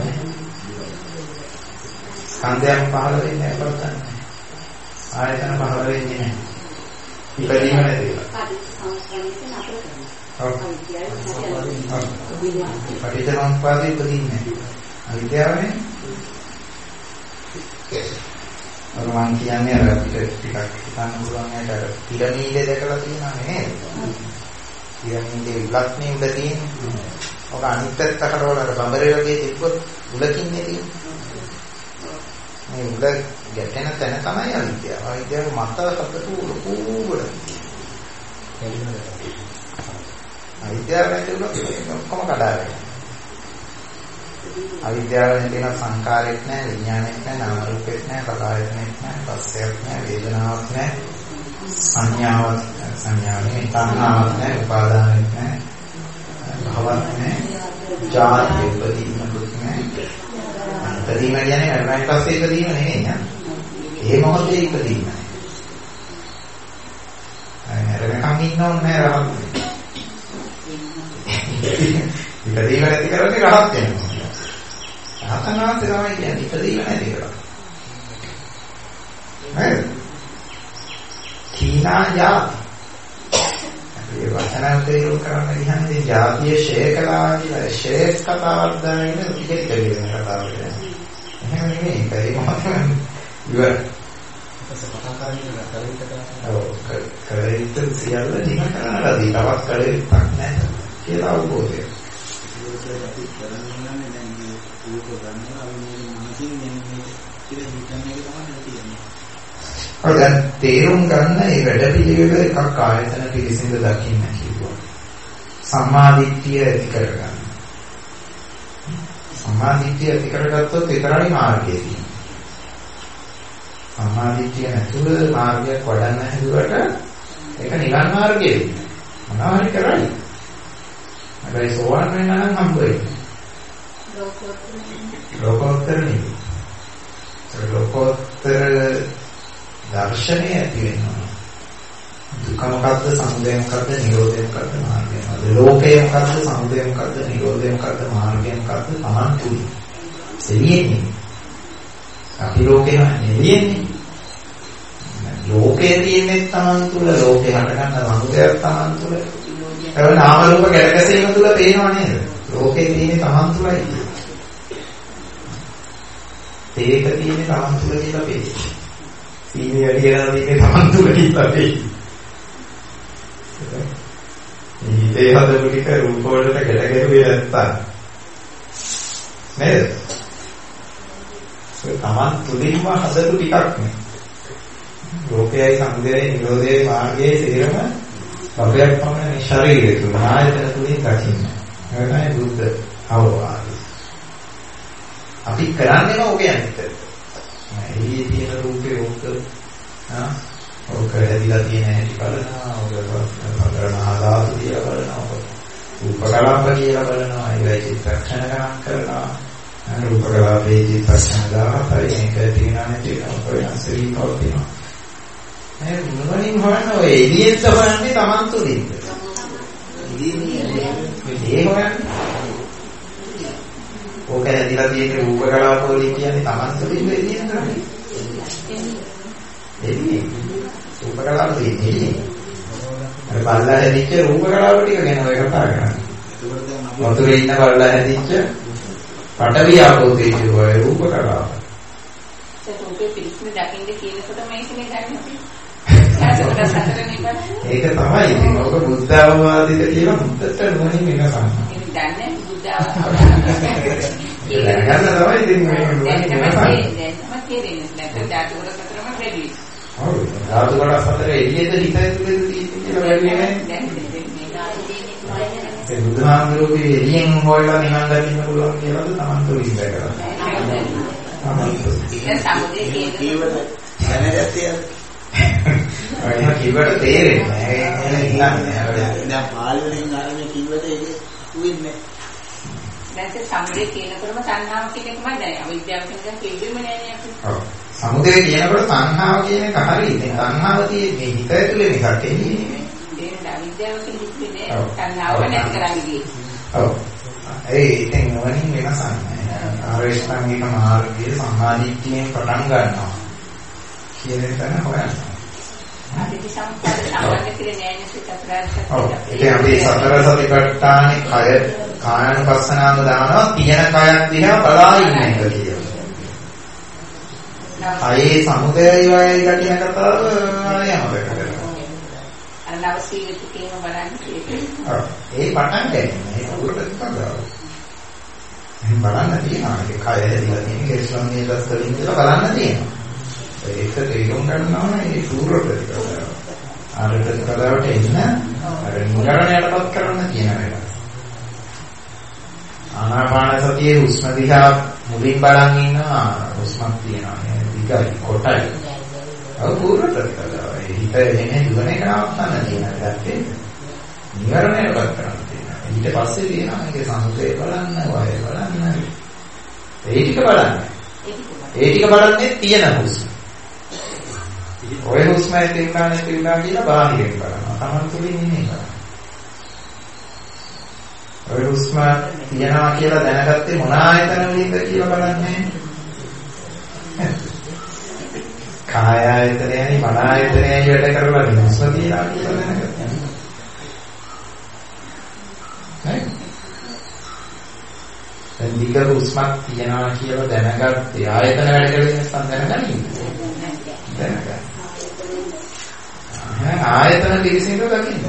කන්දයන් පහළ වෙන්නේ නැහැ බලන්න. ආයතන පහළ වෙන්නේ නැහැ. ඉපදීම නැති වෙලා. පටිච්චසමුප්පාදේ ඉපදින්නේ නැහැ. අවිද්‍යාවනේ. මම කියන්නේ අර අපිට ටිකක් හිතන්න පුළුවන් අර පිරමීඩේ දැකලා තියෙනවා නේද? පිරමීඩේ විලක්නේ උඩ තියෙන්නේ. ඔක අනිත් පැත්තකට වල අර බඹරේ වගේ තිබ්බොත් උලකින් නෙදී. මේ උල ගැටෙන තැන තමයි අවිද්‍යාව. අවිද්‍යාව මත හතට ලොකුවට. අවිද්‍යාව නැතිවෙලා ඔක්කොම කඩාගෙන. අවිද්‍යාව නැතිනම් සංකාරයක් නැහැ, විඥානයක් නැහැ, නාම රූපයක් නැහැ, පදායයක් නැහැ, පස්සයක් නැහැ, වේදනාවක් නැහැ, සංඥාවක් නැහැ, තණ්හාවක් නැහැ, උපාදානයක් නැහැ, භවයක් නැහැ, ජාති උපදීනකුත් නැහැ. ඉපදීම කියන්නේ මරණයෙන් පස්සේ ඉපදීම නෙවෙයි නේද? ඒ මොහොතේ ඉපදීම. මරණකම් ඉන්නෝන්නේ නැහැ රහත්. ඉපදීම නැති කරන්නේ රහත් වෙනවා. රහතනාත් තමයි කියන්නේ ඉපදීම නැති කරා. නේද? තීනා ජාති. ඒ වචන දෙයෝ කරන්න කියන්නේ ජාතිය ශේකලා කියලා ශේක් කතාවක් දාගෙන ටික කියන කතාවක්. එහෙම නෙමෙයි. ඒ මොහොතම ඉවර. කලිත සියල්ල නිම කරනවාදී තවත් කලිතක් නැහැ කියලා අවබෝධය. දැන් තේරුම් ගන්න මේ වැඩ පිළිවෙල එකක් ආයතන පිළිසිඳ දකින්න කිව්වා. සම්මාදිට්ඨිය ඇති කරගන්න. සම්මාදිට්ඨිය ඇති කරගත්තොත් විතරයි මාර්ගය තියෙන්නේ. සම්මාදිට්ඨිය නැතුව මාර්ගයක් වඩන්න හැදුවට ඒක නිවන් මාර්ගය වෙන්නේ. මොනවා හරි කරන්නේ. හැබැයි සෝවාන් වෙන්න නම් හම්බ වෙන්නේ. ලෝකෝත්තර නෙවෙයි. ලෝකෝත්තර දර්ශනය ඇති වෙනවා. දුක මොකද්ද, සමුදය මොකද්ද, නිරෝධය මොකද්ද, මාර්ගය මොකද්ද? ලෝකය මොකද්ද, සමුදය මොකද්ද, නිරෝධය මොකද්ද, මාර්ගය මොකද්ද? Taman තුල. එළියෙන්නේ. අපි ලෝකේ නෙවෙන්නේ. ලෝකයේ තියෙන්නේ Taman තුල, ලෝකේ හටගන්න සමුදයක් Taman තුල. ඒක නාම රූප ගැටගැසීම තුල පේනව නේද? ලෝකේ තියෙන්නේ Taman තුලයි. ඒක තියෙන්නේ Taman තුල කියලා පේන්නේ. සීනි වැඩි කරලා තියෙන්නේ Taman තුල කියලා පේන්නේ. මේ හදපු ටික රූප වලට ගැටගැහුවේ නැත්තම් නේද? ඒ Taman තුලින්ම හදපු ටිකක් නේ. ලෝකයයි සමුදයයි නිරෝධයයි මාර්ගයයි සිරම අපේ පමණ ශරීරය තුල ආයතන තුලින් දකින්න. ඒක තමයි බුද්ධ අවවාදය. අපි කරන්නේ ඕකේ අනිත්. මේ තියෙන රූපේ ඔක්ක ඔක ඇදිලා තියෙන හැටි බලනවා. ඔක කරනවා ධාතු කියලා බලනවා. රූප කලාප කියලා බලනවා. ඒවයි චිත්තක්ෂණ ගණන් කරනවා. රූප කලාපේ චිත්තක්ෂණ 17යි. ඒක තියෙනවා නැති වෙනවා. වෙනස් වෙනවා තියෙනවා. මේ මොනවලින් හොයන්න ඔය එළියෙත් හොයන්නේ Taman තුලින්ද? ඒ හොයන්නේ. ඕක ඇදිලා තියෙන රූප කලාප වලින් කියන්නේ Taman තුලින්ද එළියෙන් කරන්නේ? එළියෙන්. රූප කලාප තියෙන්නේ. අර බල්ලා හැදිච්ච රූප කලාප ටික ගැන ඔය කතා කරන්නේ. වතුරේ ඉන්න බල්ලා හැදිච්ච පඨවි ආපෝ තේජෝ වල රූප කලාප. ඒක රූපේ පිළිස්ම දකින්න කියනකොට මේකනේ ගන්න. ඒක තමයි ඉතින් ඔක බුද්ධ අවවාදිත කියලා මුත්තට නුවණින් වෙනසක්. ඒක දන්නේ බුද්ධ අවවාදිත. ඒක ගන්න තමයි ඉතින් මේක නුවණින් වෙනසක්. දැන් තමයි තේරෙන්නේ නැත්නම් ධාතු කොටස් අතරම වැඩි. ඔව් ධාතු කොටස් අතර එළියෙද හිතේ තුලද තියෙන්නේ කියලා වැඩි නෑ. දැන් ඒ බුදුහාමුදුරුවෝ එළියෙන් හොයලා නිවන් දකින්න පුළුවන් කියලාද Taman තුලින් දැකලා. Taman තුලින්. ඒක සමුදේ කියවට දැනගත්තේ අයියා කිව්වට තේරෙන්නේ නැහැ. දැන් පාළි වලින් ආරම්භ කිව්වට ඒක උින්නේ. දැන් සමුදේ කියනකොටම තණ්හාව කියන එකමයි දැනෙන්නේ. අවිද්‍යාව කියන එක කිව්වෙම නෑනේ අපි. ඔව්. සමුදය කියනකොට සංහාව කියන එක හරි. ඉතින් සංහාව තියෙන්නේ හිත ඇතුලේ එකක් එන්නේ නෙමෙයි. ඒක අවිද්‍යාව කියන්නේ සංහාව නැති කරන්නේ. ඔව්. ඒ ඉතින් නොවනින් වෙනසක් නැහැ. ආරේෂ්ඨාංගික මාර්ගයේ සම්මාදිට්ඨියෙන් පටන් ගන්නවා. කියන එක තමයි හොයන්නේ. අපි සම්පූර්ණ සම්බන්ධ කරන්නේ නැහැ ඔව්. ඉතින් අපි සතර සතිපට්ඨානේ කායानुපස්සනාව දානවා තියෙන කයක් දිහා බලා ඉන්න එක කියලා. අයේ සමුදයයි වයයි දකින්න කතාව ආයම කරනවා. අර නවසීවිතකේම බලන්නේ. ඔව්. ඒ පටන් ගන්න. ඒක උඩට කතාව. එහෙනම් බලන්න තියෙනවා. ඒක කය හැදිලා තියෙන කෙස්ලොන්නේ දස්තලින් කියලා බලන්න තියෙනවා. ඒක තේරුම් ගන්නවා නම් ඒ සූර ප්‍රතිපදාව. අර ප්‍රතිපදාවට එන්න අර නිරණයටපත් කරන්න කියන එක. ආනාපාන සතියේ හුස්ම දිහා මුලින් බලන් ඉන්නවා හුස්මක් තියෙනවා දිගයි කොටයි. අව පූර්ණ ප්‍රතිපදාව. ඒ හිත එන්නේ දුවන එක නවත්තන්න තියෙනවා. ඒකත් නිරණයටපත් කරන්න තියෙනවා. ඊට පස්සේ තියෙනවා මේකේ සමුදේ බලන්න, වය බලන්න. ඒ ටික බලන්න. ඒ ටික බලන්නේ තියෙන හුස්ම. ඔය හුස්ම ඇතිවෙනා නැතිවෙනා කියලා බාහිරින් බලනවා. තමන් තුළින් ඉන්නේ බලන්න. ඔය හුස්ම තියනවා කියලා දැනගත්තේ මොන ආයතන වලින්ද කියලා බලන්නේ. කාය ආයතනයයි මන ආයතනයයි වැඩ කරලා හුස්ම තියනවා කියලා දැනගත්තා. හරි. දැන් දිග හුස්මක් තියනවා කියලා දැනගත්තේ ආයතන වැඩ කරගෙන නැත්නම් දැනගන්නේ. දැනගන්න. ආයතන පිළිසිඳ දකින්න.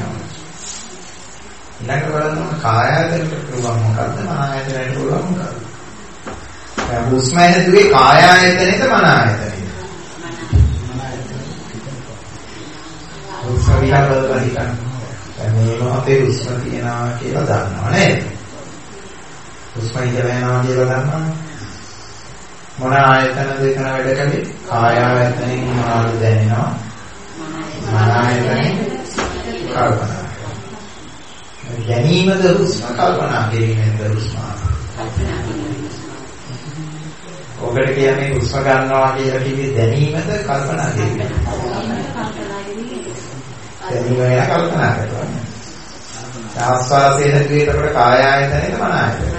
ඊළඟ බලන්න කාය ආයතනට පුළුවන් මොකද්ද මන ආයතනයට පුළුවන් මොකද්ද? දැන් හුස්ම ඇතුලේ කාය ආයතනෙද මන ආයතනෙද? හුස්ම විහාරවල හිතන්න. දැන් මේ මොහොතේ හුස්ම තියනවා කියලා දන්නවා නේද? හුස්ම ඉඳලා කියලා දන්නවා. මොන ආයතනද එතන වැඩ කරන්නේ? කාය ආයතනෙන් මොනවද දැනෙනවා? මන ආයතනෙන් කල්පනා. ගැනීමද හුස්ම කල්පනා කිරීමද හුස්ම? ඔබට කියන්නේ හුස්ම ගන්නවා කියලා කිව්වේ දැනීමද කල්පනා කිරීමද? දැනීම වෙන කල්පනා කරනවා. ආස්වාදයේ හැදෙන්නකොට කාය ආයතනෙද මන ආයතනෙද?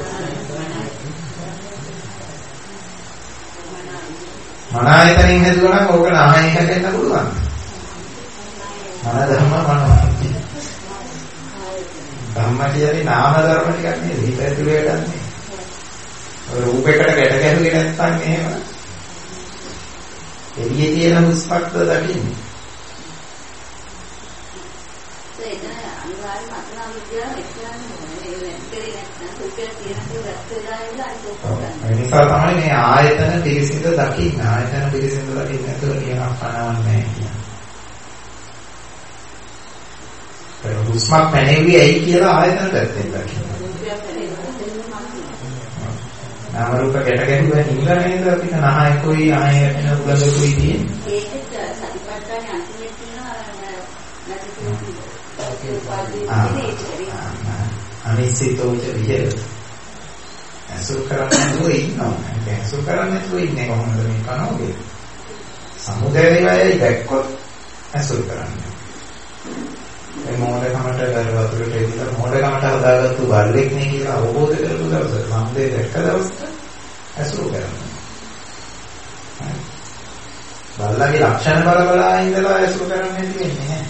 මන ආයතනෙන් හැදුවා නම් ඕක නාමයෙන් හැදෙන්න පුළුවන්. මන ධර්ම මනෝමය. ධම්ම කියන්නේ නාම ධර්ම ටිකක් නෙවෙයි හිත ඇතුලේ ගන්නේ. ඔය රූපයකට ගැට ගැහුවේ නැත්නම් එහෙම. එළියේ තියෙන හුස්මක්ද දකින්නේ. ඒක අනිවාර්යයෙන්ම අතන විද්‍යාව ඒ නිසා තමයි මේ ආයතන පිළිසිඳ දකින්න. ආයතන පිළිසිඳ දකින්න නැතුව නිකන් පනවන්නේ නැහැ. ඒ හුස්මක් පැනෙන්නේ ඇයි කියලා ආයතන පැත්තෙන් දකින්න. නාම රූප ගැට ගැහුවා නිල නේද අපිට නහයකෝයි ආයෙත් උගලකුයි තියෙන්නේ. ඒක සතිපට්ඨානේ අන්තිමේ තියෙනවා අනිසිතෝච විහෙර. අසුර කරන්නේ දුවේ ඉන්නවා. ඒ අසුර කරන්නේ දුවේ ඉන්නේ කොහොමද මේ කනෝගේ? සමුදේවයයි දැක්කොත් අසුර කරන්නේ. ඒ මොඩකමට ගල වතුරට එදිලා මොඩකමට හදාගත්තු බල්ලෙක් නේ කියලා අවබෝධ කරගන්න දවස සම්දේ දැක්ක දවසට අසුර කරනවා. බල්ලගේ ලක්ෂණ බල ඉඳලා අසුර කරන්නේ තියෙන්නේ නැහැ.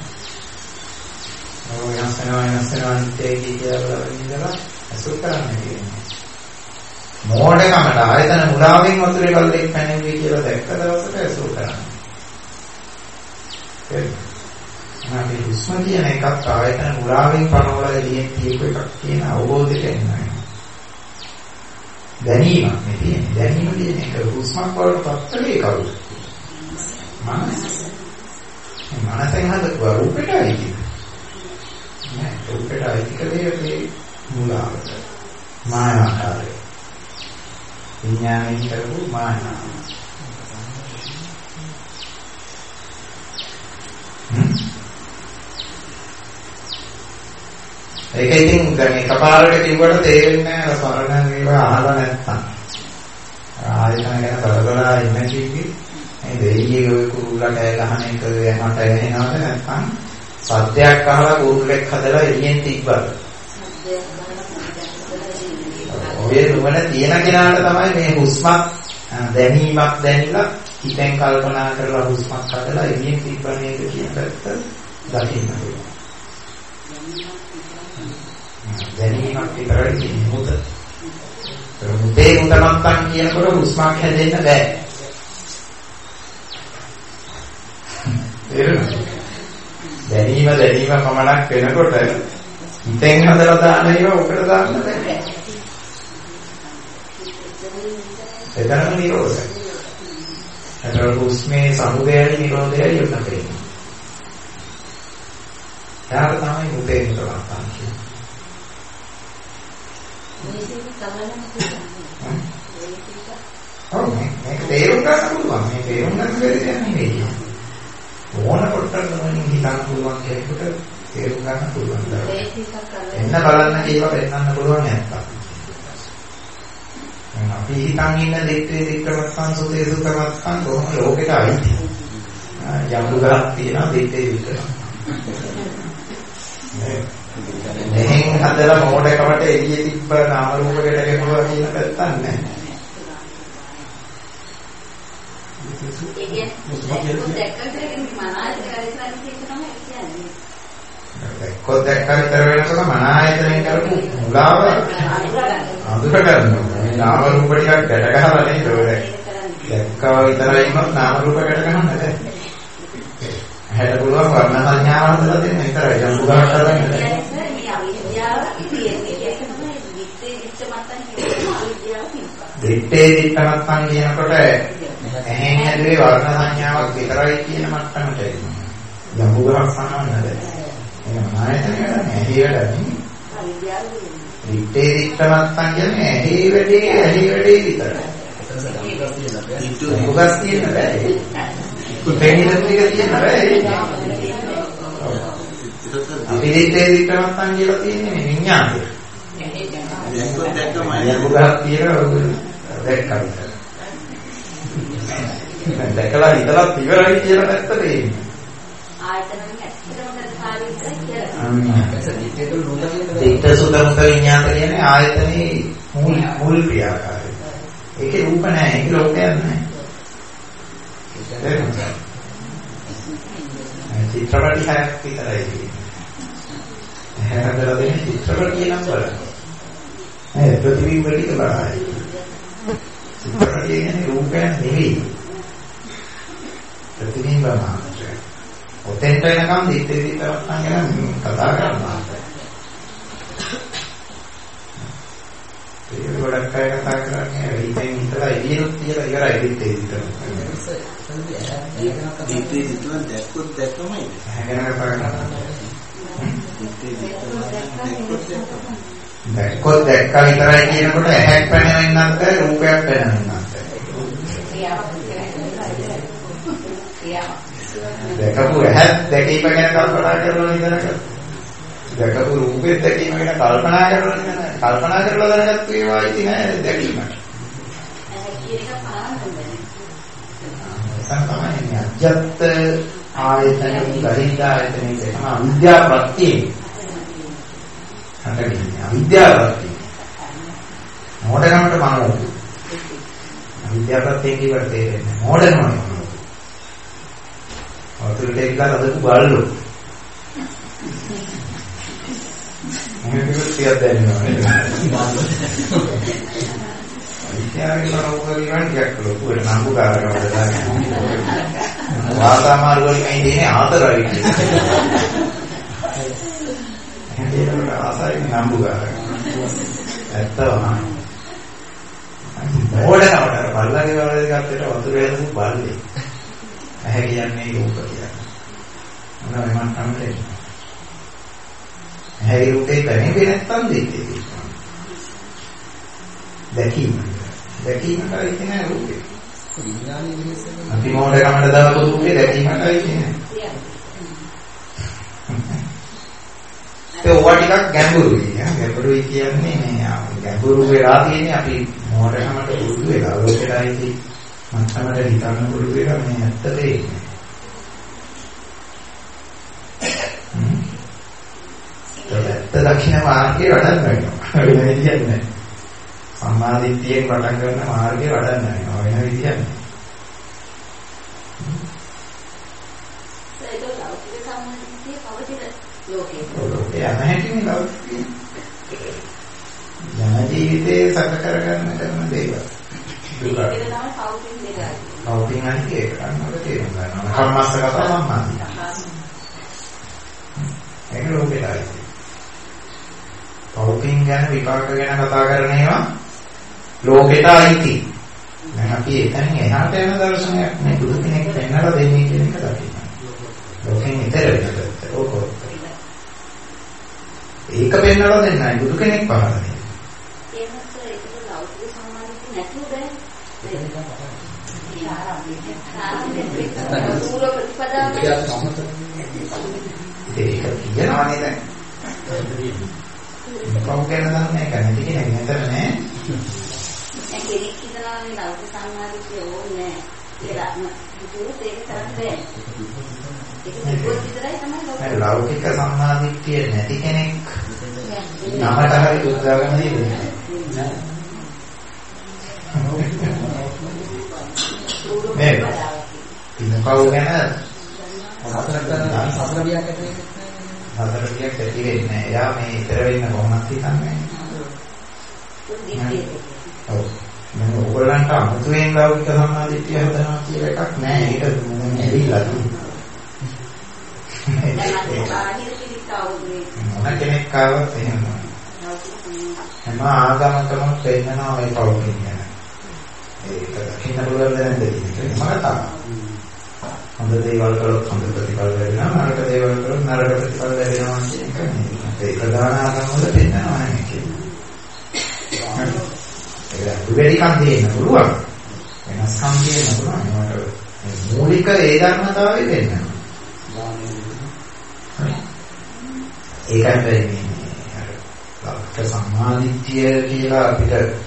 වෙනස් වෙනවා නිත්‍යයි කියලා ඉඳලා අසුර කරන්නේ තියෙන්නේ. මොඩකමට ආයතන මුලාවෙන් වතුරේ බල්ලෙක් පැනෙන්නේ කියලා දැක්ක දවසට අසුර කරන්නේ. අපි හුස්ම කියන එකත් ආයතන මුලාවෙන් පනවලා එළියෙන් තියපු එකක් කියන අවබෝධයට එන්නේ. දැනීමක් නේ තියෙන්නේ. දැනීම කියන එක හුස්මක් වලට පත්තරේ කවුද? මනස. මනසෙන් හදපු රූපෙට අයිති. නෑ රූපෙට අයිති කලේ මේ මුලාවට. මායාකාරය. විඥානයෙන් කරපු මායාව. ඒක ඉතින් දැන් එකපාරට කිව්වට තේරෙන්නේ නැහැ අර පරණ ඒවා අහලා නැත්තම්. ආයතන ගැන බලබලා ඉන්න කිව්වේ මේ දෙයියේ ඔය කුරුල්ලා කෑ ගහන එක යමට ඇහෙනවද නැත්නම් සද්දයක් අහලා කුරුල්ලෙක් හදලා එළියෙන් තිබ්බද? ඔය නුවණ තියෙන කෙනාට තමයි මේ හුස්මක් දැනීමක් දැනিলা හිතෙන් කල්පනා කරලා හුස්මක් හදලා එළියෙන් තිබ්බ නේද කියන පැත්ත දකින්න පුළුවන්. දැනීමක් විතරයි තියෙන්නේ මුත. මුතේ මුතමත්තන් කියනකොට හුස්මක් හැදෙන්න බෑ. දැනීම පමණක් වෙනකොට හිතෙන් හදලා දාන ඒවා ඔකට දාන්න බෑ. එතරම් නිරෝධයි. ඒතර හුස්මේ සමුදයයි නිරෝධයයි යොදන්න තියෙනවා. යාර තමයි මුතේ මුතමත්තන් කියන්නේ. මේක තේරුම් ගන්න පුළුවන්. මේ තේරුම් ගන්න බැරි දෙයක් නෙවෙයි. ඕන කොටන්න ඕනින් හිතන්න පුළුවන් කෙනෙකුට තේරුම් ගන්න පුළුවන්. එන්න බලන්න කියලා පෙන්නන්න පුළුවන් නැත්තම්. අපි හිතන් ඉන්න දෙක්කේ දෙක්කමත්සන් සුතේ සුතමත්සන් කොහොම ලෝකෙට ආවිත්. ජම්බු ගහක් තියෙනවා දෙක්කේ දෙක්කම. මෙහෙන් හදලා මොඩකමට එළියේ තිබ්බ නාම රූපකට ගෙනුවා කියන පැත්තක් නැහැ. එක්කෝ දැක්ක විතර වෙනකොට මන ආයතනයෙන් කරපු මුලාව අඳුර ගන්නවා. මේ නාම රූප ටිකක් ගැට ගහලා නේද ඔය දැක්කව විතරයි ඉන්නත් නාම රූප ගැට ගන්න බැහැ. හැට පුළුවන් වර්ණ සංඥාව හදලා දෙන්න විතරයි ජම්බු ගහක් කරලා ඉන්නේ. දිත්තේ දිත්තමත්තන් කියනකොට ඇහෙන් ඇදුවේ වර්ණ සංඥාවක් විතරයි කියන මට්ටමට එනවා. ජම්බු ගහක් සමාන නැහැ. එහෙනම් ආයතනයකට ඇහි වැඩන්නේ. දිත්තේ දිත්තමත්තන් කියන්නේ ඇහි වැඩේ විතරයි. මුගස් තියෙන බෑ. කුතේනිද ටික තියෙන බෑ. අපි දිත්තේ දිත්තමත්තන් කියලා තියෙන්නේ විඥානය. දැකලා හිතලා ඉවරයි කියලා පැත්ත දෙන්නේ. දිට්ඨ සුත මුත විඥාන කියන්නේ ආයතනේ මුල් ක්‍රියාකාරය. ඒකේ රූප නැහැ, ඒක ලෝකයක් නැහැ. චිත්‍රපටි හැක් විතරයි තියෙන්නේ. හැරදලා දෙන්නේ චිත්‍රපටි නම් බලන්න. ප්‍රතිබිම්බ ටික බලයි. චිත්‍රපටි කියන්නේ රූපයක් නෙවෙයි. ප්‍රතිබිම්බ මාත්‍රය. ඔතෙන්ට එනකම් දිත්තේ තරක් ගැන කතා කරනවා. ඒක ගොඩක් අය කතා කරන්නේ හිතෙන් හිතලා එළියෙත් කියලා ඉවරයි දිත්තේ විතර. දිත්තේ විතර දැක්කොත් දැක්කමයි. හැගෙන කතා කරනවා. දිත්තේ විතර දැක්කොත් දැක්කමයි. දැක්කොත් දැක්ක විතරයි කියනකොට ඇහැක් පැනවෙන්නත් බැහැ රූපයක් පැනවෙන්නත් බැහැ. දැකපු ඇහත් දැකීම ගැන කල්පනා කරලා ඉඳනක දැකපු රූපෙත් දැකීම ගැන කල්පනා කරලා දැනගත්තු ඒවා ඉති නෑ දැකීමට. තමයි අජත්ත ආයතන ගහිත ආයතන කියන අවිද්‍යා ප්‍රත්‍යය. අවිද්‍යාව මොඩකමට මනෝ අවිද්‍යාව ප්‍රත්‍යයෙන් කියවට තේරෙන්නේ මොඩකම වතුරට එක්කලා අදපු බල්ලෝ මේක පිටියක් දැනෙනවා නේද අවිද්‍යාවේ මනෝකරියන් ටිකක් ලොකුවට නම්බුකාරකමද දාන්නේ වාසාමාරු වලින් ඉන්නේ ආතරයි කියන්නේ ආසයි නම්බුකාරක ඇත්තම මොඩකමට බල්ලගේ වලදී ගත්තට වතුරේ හදපු බල්ලේ ඇහැ කියන්නේ රූප කියලා. මොනවා මම තමයි. ඇහැ රූපේ පැනෙන්නේ නැත්තම් දෙන්නේ. දැකීමයි කියන්නේ රූපේ. විඥානයේ විශේෂම අපි මොඩකමට දාපු රූපේ දැකීමයි කියන්නේ. ඒ ඔවා ටිකක් ගැඹුරුයි. ගැඹුරුයි කියන්නේ මේ ගැඹුරු වෙලා තියෙන්නේ අපි මොඩකමට පුරුදු වෙලා ලෝකෙටයි මට්ටමට හිතන්න පුළුවන් එක මේ ඇත්ත දෙන්නේ. ඇත්ත දකින්න මාර්ගය වඩන්න වෙනවා. වෙන විදියක් නැහැ. සම්මාදිට්ඨියෙන් පටන් ගන්න මාර්ගය වඩන්න වෙනවා. වෙන විදියක් නැහැ. ඒක ලෞකික සම්මාදිට්ඨිය පවතින ලෝකේ. ලෝකේ අනහැකිනේ ලෞකික. ජන ජීවිතේ සැක කරගන්න කරන දේවල්. ඒක තමයි කවුරුන් දෙකයි. කවුරුන් අනිත් ඒක ගන්නකොට තේරුම් ගන්නවා. කර්මස්සගත සම්මාදිට්ඨිය. ඒක ලෝකෙටයි. පෞපින් ගැන විපාක ගැන කතා කරන ඒවා ලෝකෙට අයිති. දැන් අපි එතනින් එහාට යන දර්ශනයක් නේ බුදු කෙනෙක් පෙන්වලා දෙන්නේ කියන එක දකින්න. ලෝකෙන් ඈතර වෙනකොට ඕක. ඒක පෙන්වලා දෙන්නයි බුදු කෙනෙක් පහළනේ. ඒකත් ඒක ලෞකික සම්මාදිට්ඨිය නැතුව බෑ. ඒක කියනවා නේද? කවුරු කියන දන්නේ නැහැ කෙනෙක් නේද නේ? කෙනෙක් හිතනවා මේ ලෞකික සම්මාදිට්ඨිය ඕනේ කියලා ඒක කරන්නේ. ඒක නිකුත් විතරයි තමයි ලෞකික සම්මාදිට්ඨිය නැති කෙනෙක් නමට හරි උදාගන්න දෙන්නේ නෑ. මේ පිනකව ගැන සතර වියක් ඇති වෙන්නේ නැහැ. එයා මේ ඉතර වෙන්න කොහොමද හිතන්නේ? ඔව්. මම ඔයගොල්ලන්ට අමුතුවෙන් ලෞකික සම්මාදිට්ඨිය හදනවා කියලා එකක් නැහැ. ඒක මම ඇවිල්ලා මොන කෙනෙක් ආවත් එහෙම හැම ආගමකම පෙන්නනවා ඒ පෞද්ගලික ගැන. ඒක දකින්න පුළුවන් දැනද ඒක මගතා. හොඳ දේවල් කළොත් හොඳ ප්‍රතිඵල ලැබෙනවා, නරක දේවල් කළොත් නරක ප්‍රතිඵල ලැබෙනවා කියන එක නෙමෙයි. ඒක ප්‍රධාන ආගම වල පෙන්නනවා නේ කියන්නේ. ඒක දුවැඩිකම් දෙන්න පුළුවන්. වෙනස්කම් දෙන්න පුළුවන්. ඒකට මූලික ඒ ධර්මතාවය දෙන්නවා. ඒකයි වෙන්නේ අර සම්මාදිට්ඨිය කියලා අපිට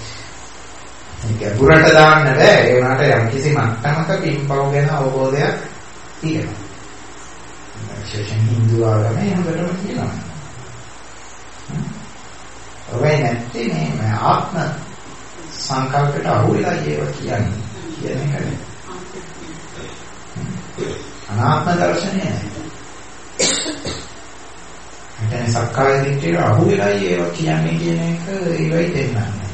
ගැඹුරට දාන්න බෑ. ඒ වුණාට යම් කිසි මට්ටමක පින්පව් ගැන අවබෝධයක් තියෙනවා. විශේෂයෙන් හින්දු ආගමේ හොඳටම තියෙනවා. ඔබේ නැත්තේ මේ ආත්ම සංකල්පයට අහු වෙලා ඒව කියන්නේ කියන එකනේ. අනාත්ම දර්ශනය නැහැ. එතන සක්කාය දිට්ඨියට අහු වෙලා ඒව කියන්නේ කියන එක ඒවයි දෙන්නන්නේ.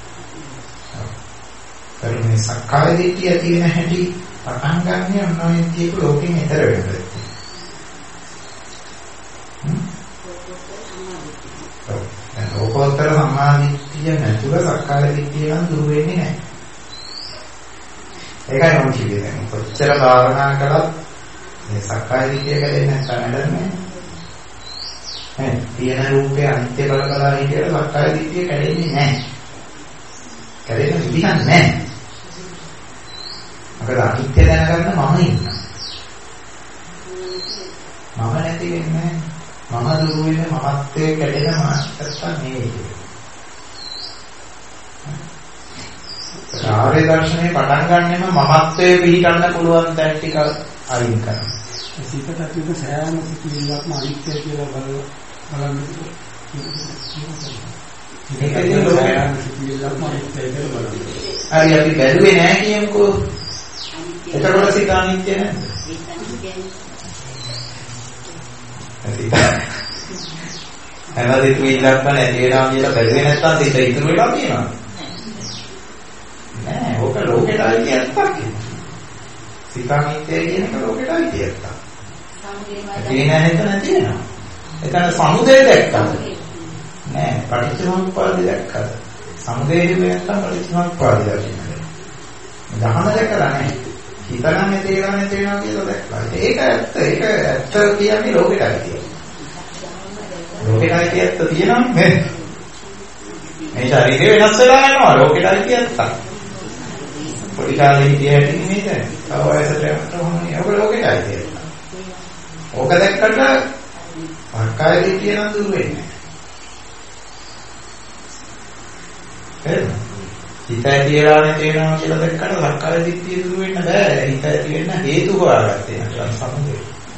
පරිමේ සක්කාය දිට්ඨිය තියෙන හැටි පටන් ගන්න ඔන්නෝනේ කියපු ලෝකෙන් ඈතර වෙනවා. ලෝකෝත්තර සම්මාදිට්ඨිය නැතුව සක්කාය දිට්ඨිය නම් දුර වෙන්නේ නැහැ. ඒකයි මම කියන්නේ. කොච්චර භාවනා කළත් මේ සක්කාය දිට්ඨිය කැදෙන්නේ නැත්නම් නේද? තියෙන රූපේ අනිත්‍ය බල බලා හිටියට සක්කාය දිට්ඨිය කැඩෙන්නේ නැහැ. කැඩෙන්න විදිහක් නැහැ. අපිට අනිත්‍ය දැනගන්න මම ඉන්නවා. මම නැති වෙන්නේ මම දුරු වෙන මහත්යේ කැඩෙන මානසිකත්ව නෙවෙයි. ආර්ය දර්ශනේ පටන් ගන්නෙම මමත්වයේ පිළිගන්න පුළුවන් තැන් ටික අයින් කරනවා. සිතට තියෙන සෑම සිතිවිල්ලක්ම අනිත්‍ය කියලා බලන්න. මේකදී ලෝකයන් සිතිවිල්ලක්ම අනිත්‍ය කියලා බලන්න. හරි අපි බැලුවේ නැහැ කියමුකෝ. එතකොට සිත අනිත්‍ය නේද? හැමදේම ඉල්ලක්ම නැති වෙනවා කියලා බැලුවේ නැත්නම් සිත ඉතුරු වෙලා තියෙනවා. නෑ ඕක ලෝකෙට අයිති ඇත්තක්. සිත අනිත්‍ය කියන එක ලෝකෙට අයිති ඇත්තක්. තියෙන හැට නැති වෙනවා. එතන සමුදය දැක්කම නෑ පටිච්චසමුප්පාදය දැක්කද? සමුදය නැත්නම් පටිච්චසමුප්පාදය දැක්කද? දහම දැකලා නෑ. හිතනම් තේරෙන්නේ නැති වෙනවා කියලා දැක්කා. ඒක ඇත්ත. ඒක ඇත්ත කියන්නේ ලෝකෙට අයිතියි. ලෝකෙට අයිති ඇත්ත තියෙනවා නේද? මේ ශරීරය වෙනස් වෙලා යනවා. ලෝකෙට අයිති ඇත්ත. පොඩි කාලේ හිටිය හැටි නේද? අවයසට යනකොට ඔක ලෝකෙට අයිති ඇත්ත. ඕක දැක්කට සක්කාය දිට්ඨිය නම් දුර වෙන්නේ නැහැ. හිත ඇති වෙලා නැති වෙනවා කියලා දැක්කට සක්කාය දිට්ඨිය දුරු වෙන්න බෑ. හිත ඇති වෙන්න හේතු හොයාගත්තේ නැත්නම් සමුදය.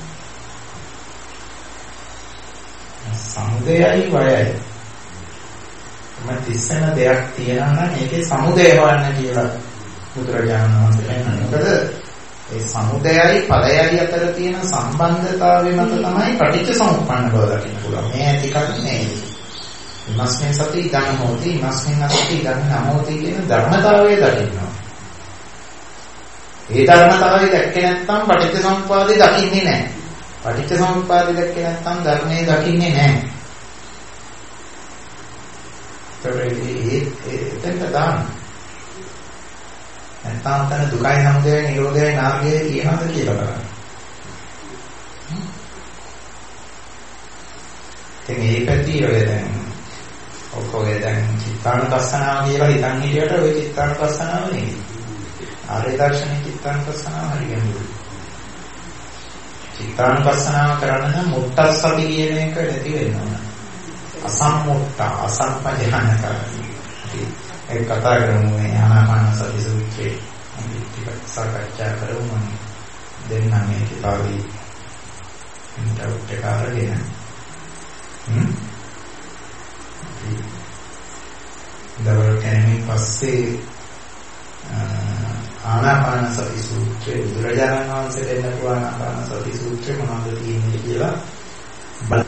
සමුදයයි වයයි. තිස්සන දෙයක් තියෙනවා නම් ඒකේ සමුදය හොයන්න කියලා බුදුරජාණන් වහන්සේ කියනවා. මොකද ඒ සමුදයයි ඵලයයි අතර තියෙන සම්බන්ධතාවය මත තමයි පටිච්චසමුප්පන්න බව දකින්න පුළුවන්. මේ ඇති කන්නේ ඉමස්මෙන් සති ඉදන් හෝති ඉමස්මෙන් අසති ඉදන් නමෝති කියන ධර්මතාවය දකින්නවා. ඒ ධර්මතාවය දැක්කේ නැත්නම් පටිච්චසමුප්පාදේ දකින්නේ නැහැ. පටිච්චසමුප්පාදේ දැක්කේ නැත්නම් ධර්මයේ දකින්නේ නැහැ. එතෙන්ට දාන්න. නැත්නම් තන දුකයි සමුදයයි නිරෝධයයි නාගයයි කියනවාද කියලා බලන්න. ඉතින් මේකදී ඔය දැන් ඔකෝගේ දැන් චිත්තානුපස්සනාව කියලා හිතන් හිටියට ඔය චිත්තානුපස්සනාව නෙවෙයි. ආර්ය දර්ශනයේ චිත්තානුපස්සනාව හරියන්නේ. චිත්තානුපස්සනාව කරන්න නම් මුට්ටස්සති කියන එක නැති වෙනවා. අසම්මුත්ත අසම්පජානක ඒක කතා කරමු මේ ආනාපාන සති සූත්‍රයේ අපි ටිකක් සාකච්ඡා කරමු දෙන්න මේ කිතාවේ ඉන්ටර්විව් එක අරගෙන දවල් කැමෙන් පස්සේ ආනාපාන සති සූත්‍රයේ බුදුරජාණන් වහන්සේ දෙන්න පුළුවන් ආනාපාන සති සූත්‍රය මොනවද තියෙන්නේ කියලා බලන්න.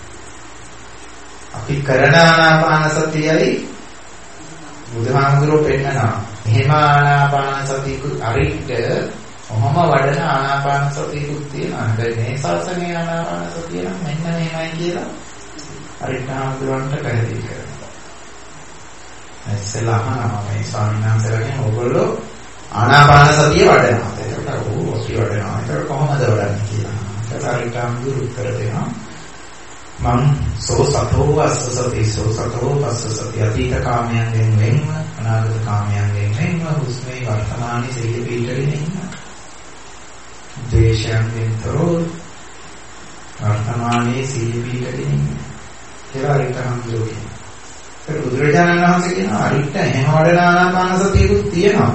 අපි කරන ආනාපාන සතියයි බුදුහාමුදුරුවෝ පෙන්නනවා. එහෙම ආනාපාන සතියකුත් අරිට ඔහම වඩන ආනාපාන සතියකුත් තියෙනවා. මේ ශාසනයේ ආනාපාන සතිය නම් මෙන්න මෙහෙමයි කියලා අරිට හාමුදුරුවන්ට පැහැදිලි කරනවා. ඉස්සෙල්ලා අහනවා මේ ස්වාමීන් වහන්සේලාගෙන් ඔයගොල්ලෝ ආනාපාන සතිය වඩනවා. ඒකට අපි වඩනවා. ඒක කොහොමද වඩන්නේ කියලා. ඒකට අරිට හාමුදුරුවෝ උත්තර දෙනවා. මං සෝ සතෝ අස්ස සති සෝ සතෝ පස්ස සති අතීත කාමයන්ගෙන් වෙන්ව අනාගත කාමයන්ගෙන් වෙන්ව හුස්මේ වර්තමානයේ සිහිය පිටගෙන ඉන්න ද්වේෂයන්ගෙන් තොරව වර්තමානයේ සිහිය පිටගෙන ඉන්න කියලා අරිට්ඨ හඳුරන්නේ. ඒක බුදුරජාණන් වහන්සේ කියනවා අරිට්ඨ එහෙම වඩන ආනාපාන සතියකුත් තියෙනවා.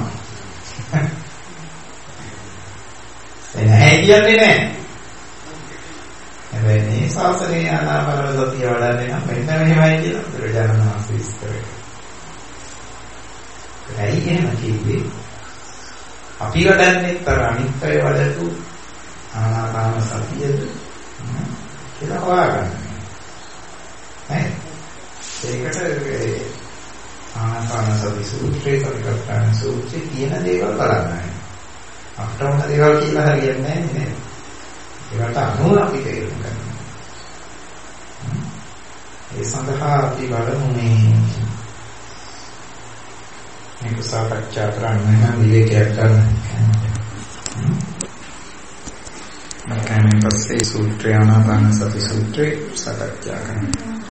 ඒ නැහැ කියන්නේ නැහැ. හැබැයි මේ ශාසනයේ ආනාපාන සතිය වඩන්නේ නම් මෙන්න මෙහෙමයි කියලා බුදුරජාණන් වහන්සේ විස්තර කරනවා. ඒයි එහෙම කිව්වේ අපි වඩන්නේ තර අනිත්‍ය වඩතු ආනාපාන සතියද කියලා හොයාගන්න. ඒකට ආනාපාන සති සූත්‍රයේ සතිපට්ඨාන සූත්‍රයේ තියෙන දේවල් බලන්න. අපිට ඕන දේවල් කියලා හරියන්නේ නැහැ නේද? ඒකට අනුව අපි තේරුම් ගන්නවා. ඒ සඳහා අපි බලමු මේක සාකච්ඡා කරන්න නම් විවේකයක් ගන්න. මම කන්නේ පස්සේ සූත්‍රය ආනාපාන සති සූත්‍රය සාකච්ඡා කරනවා.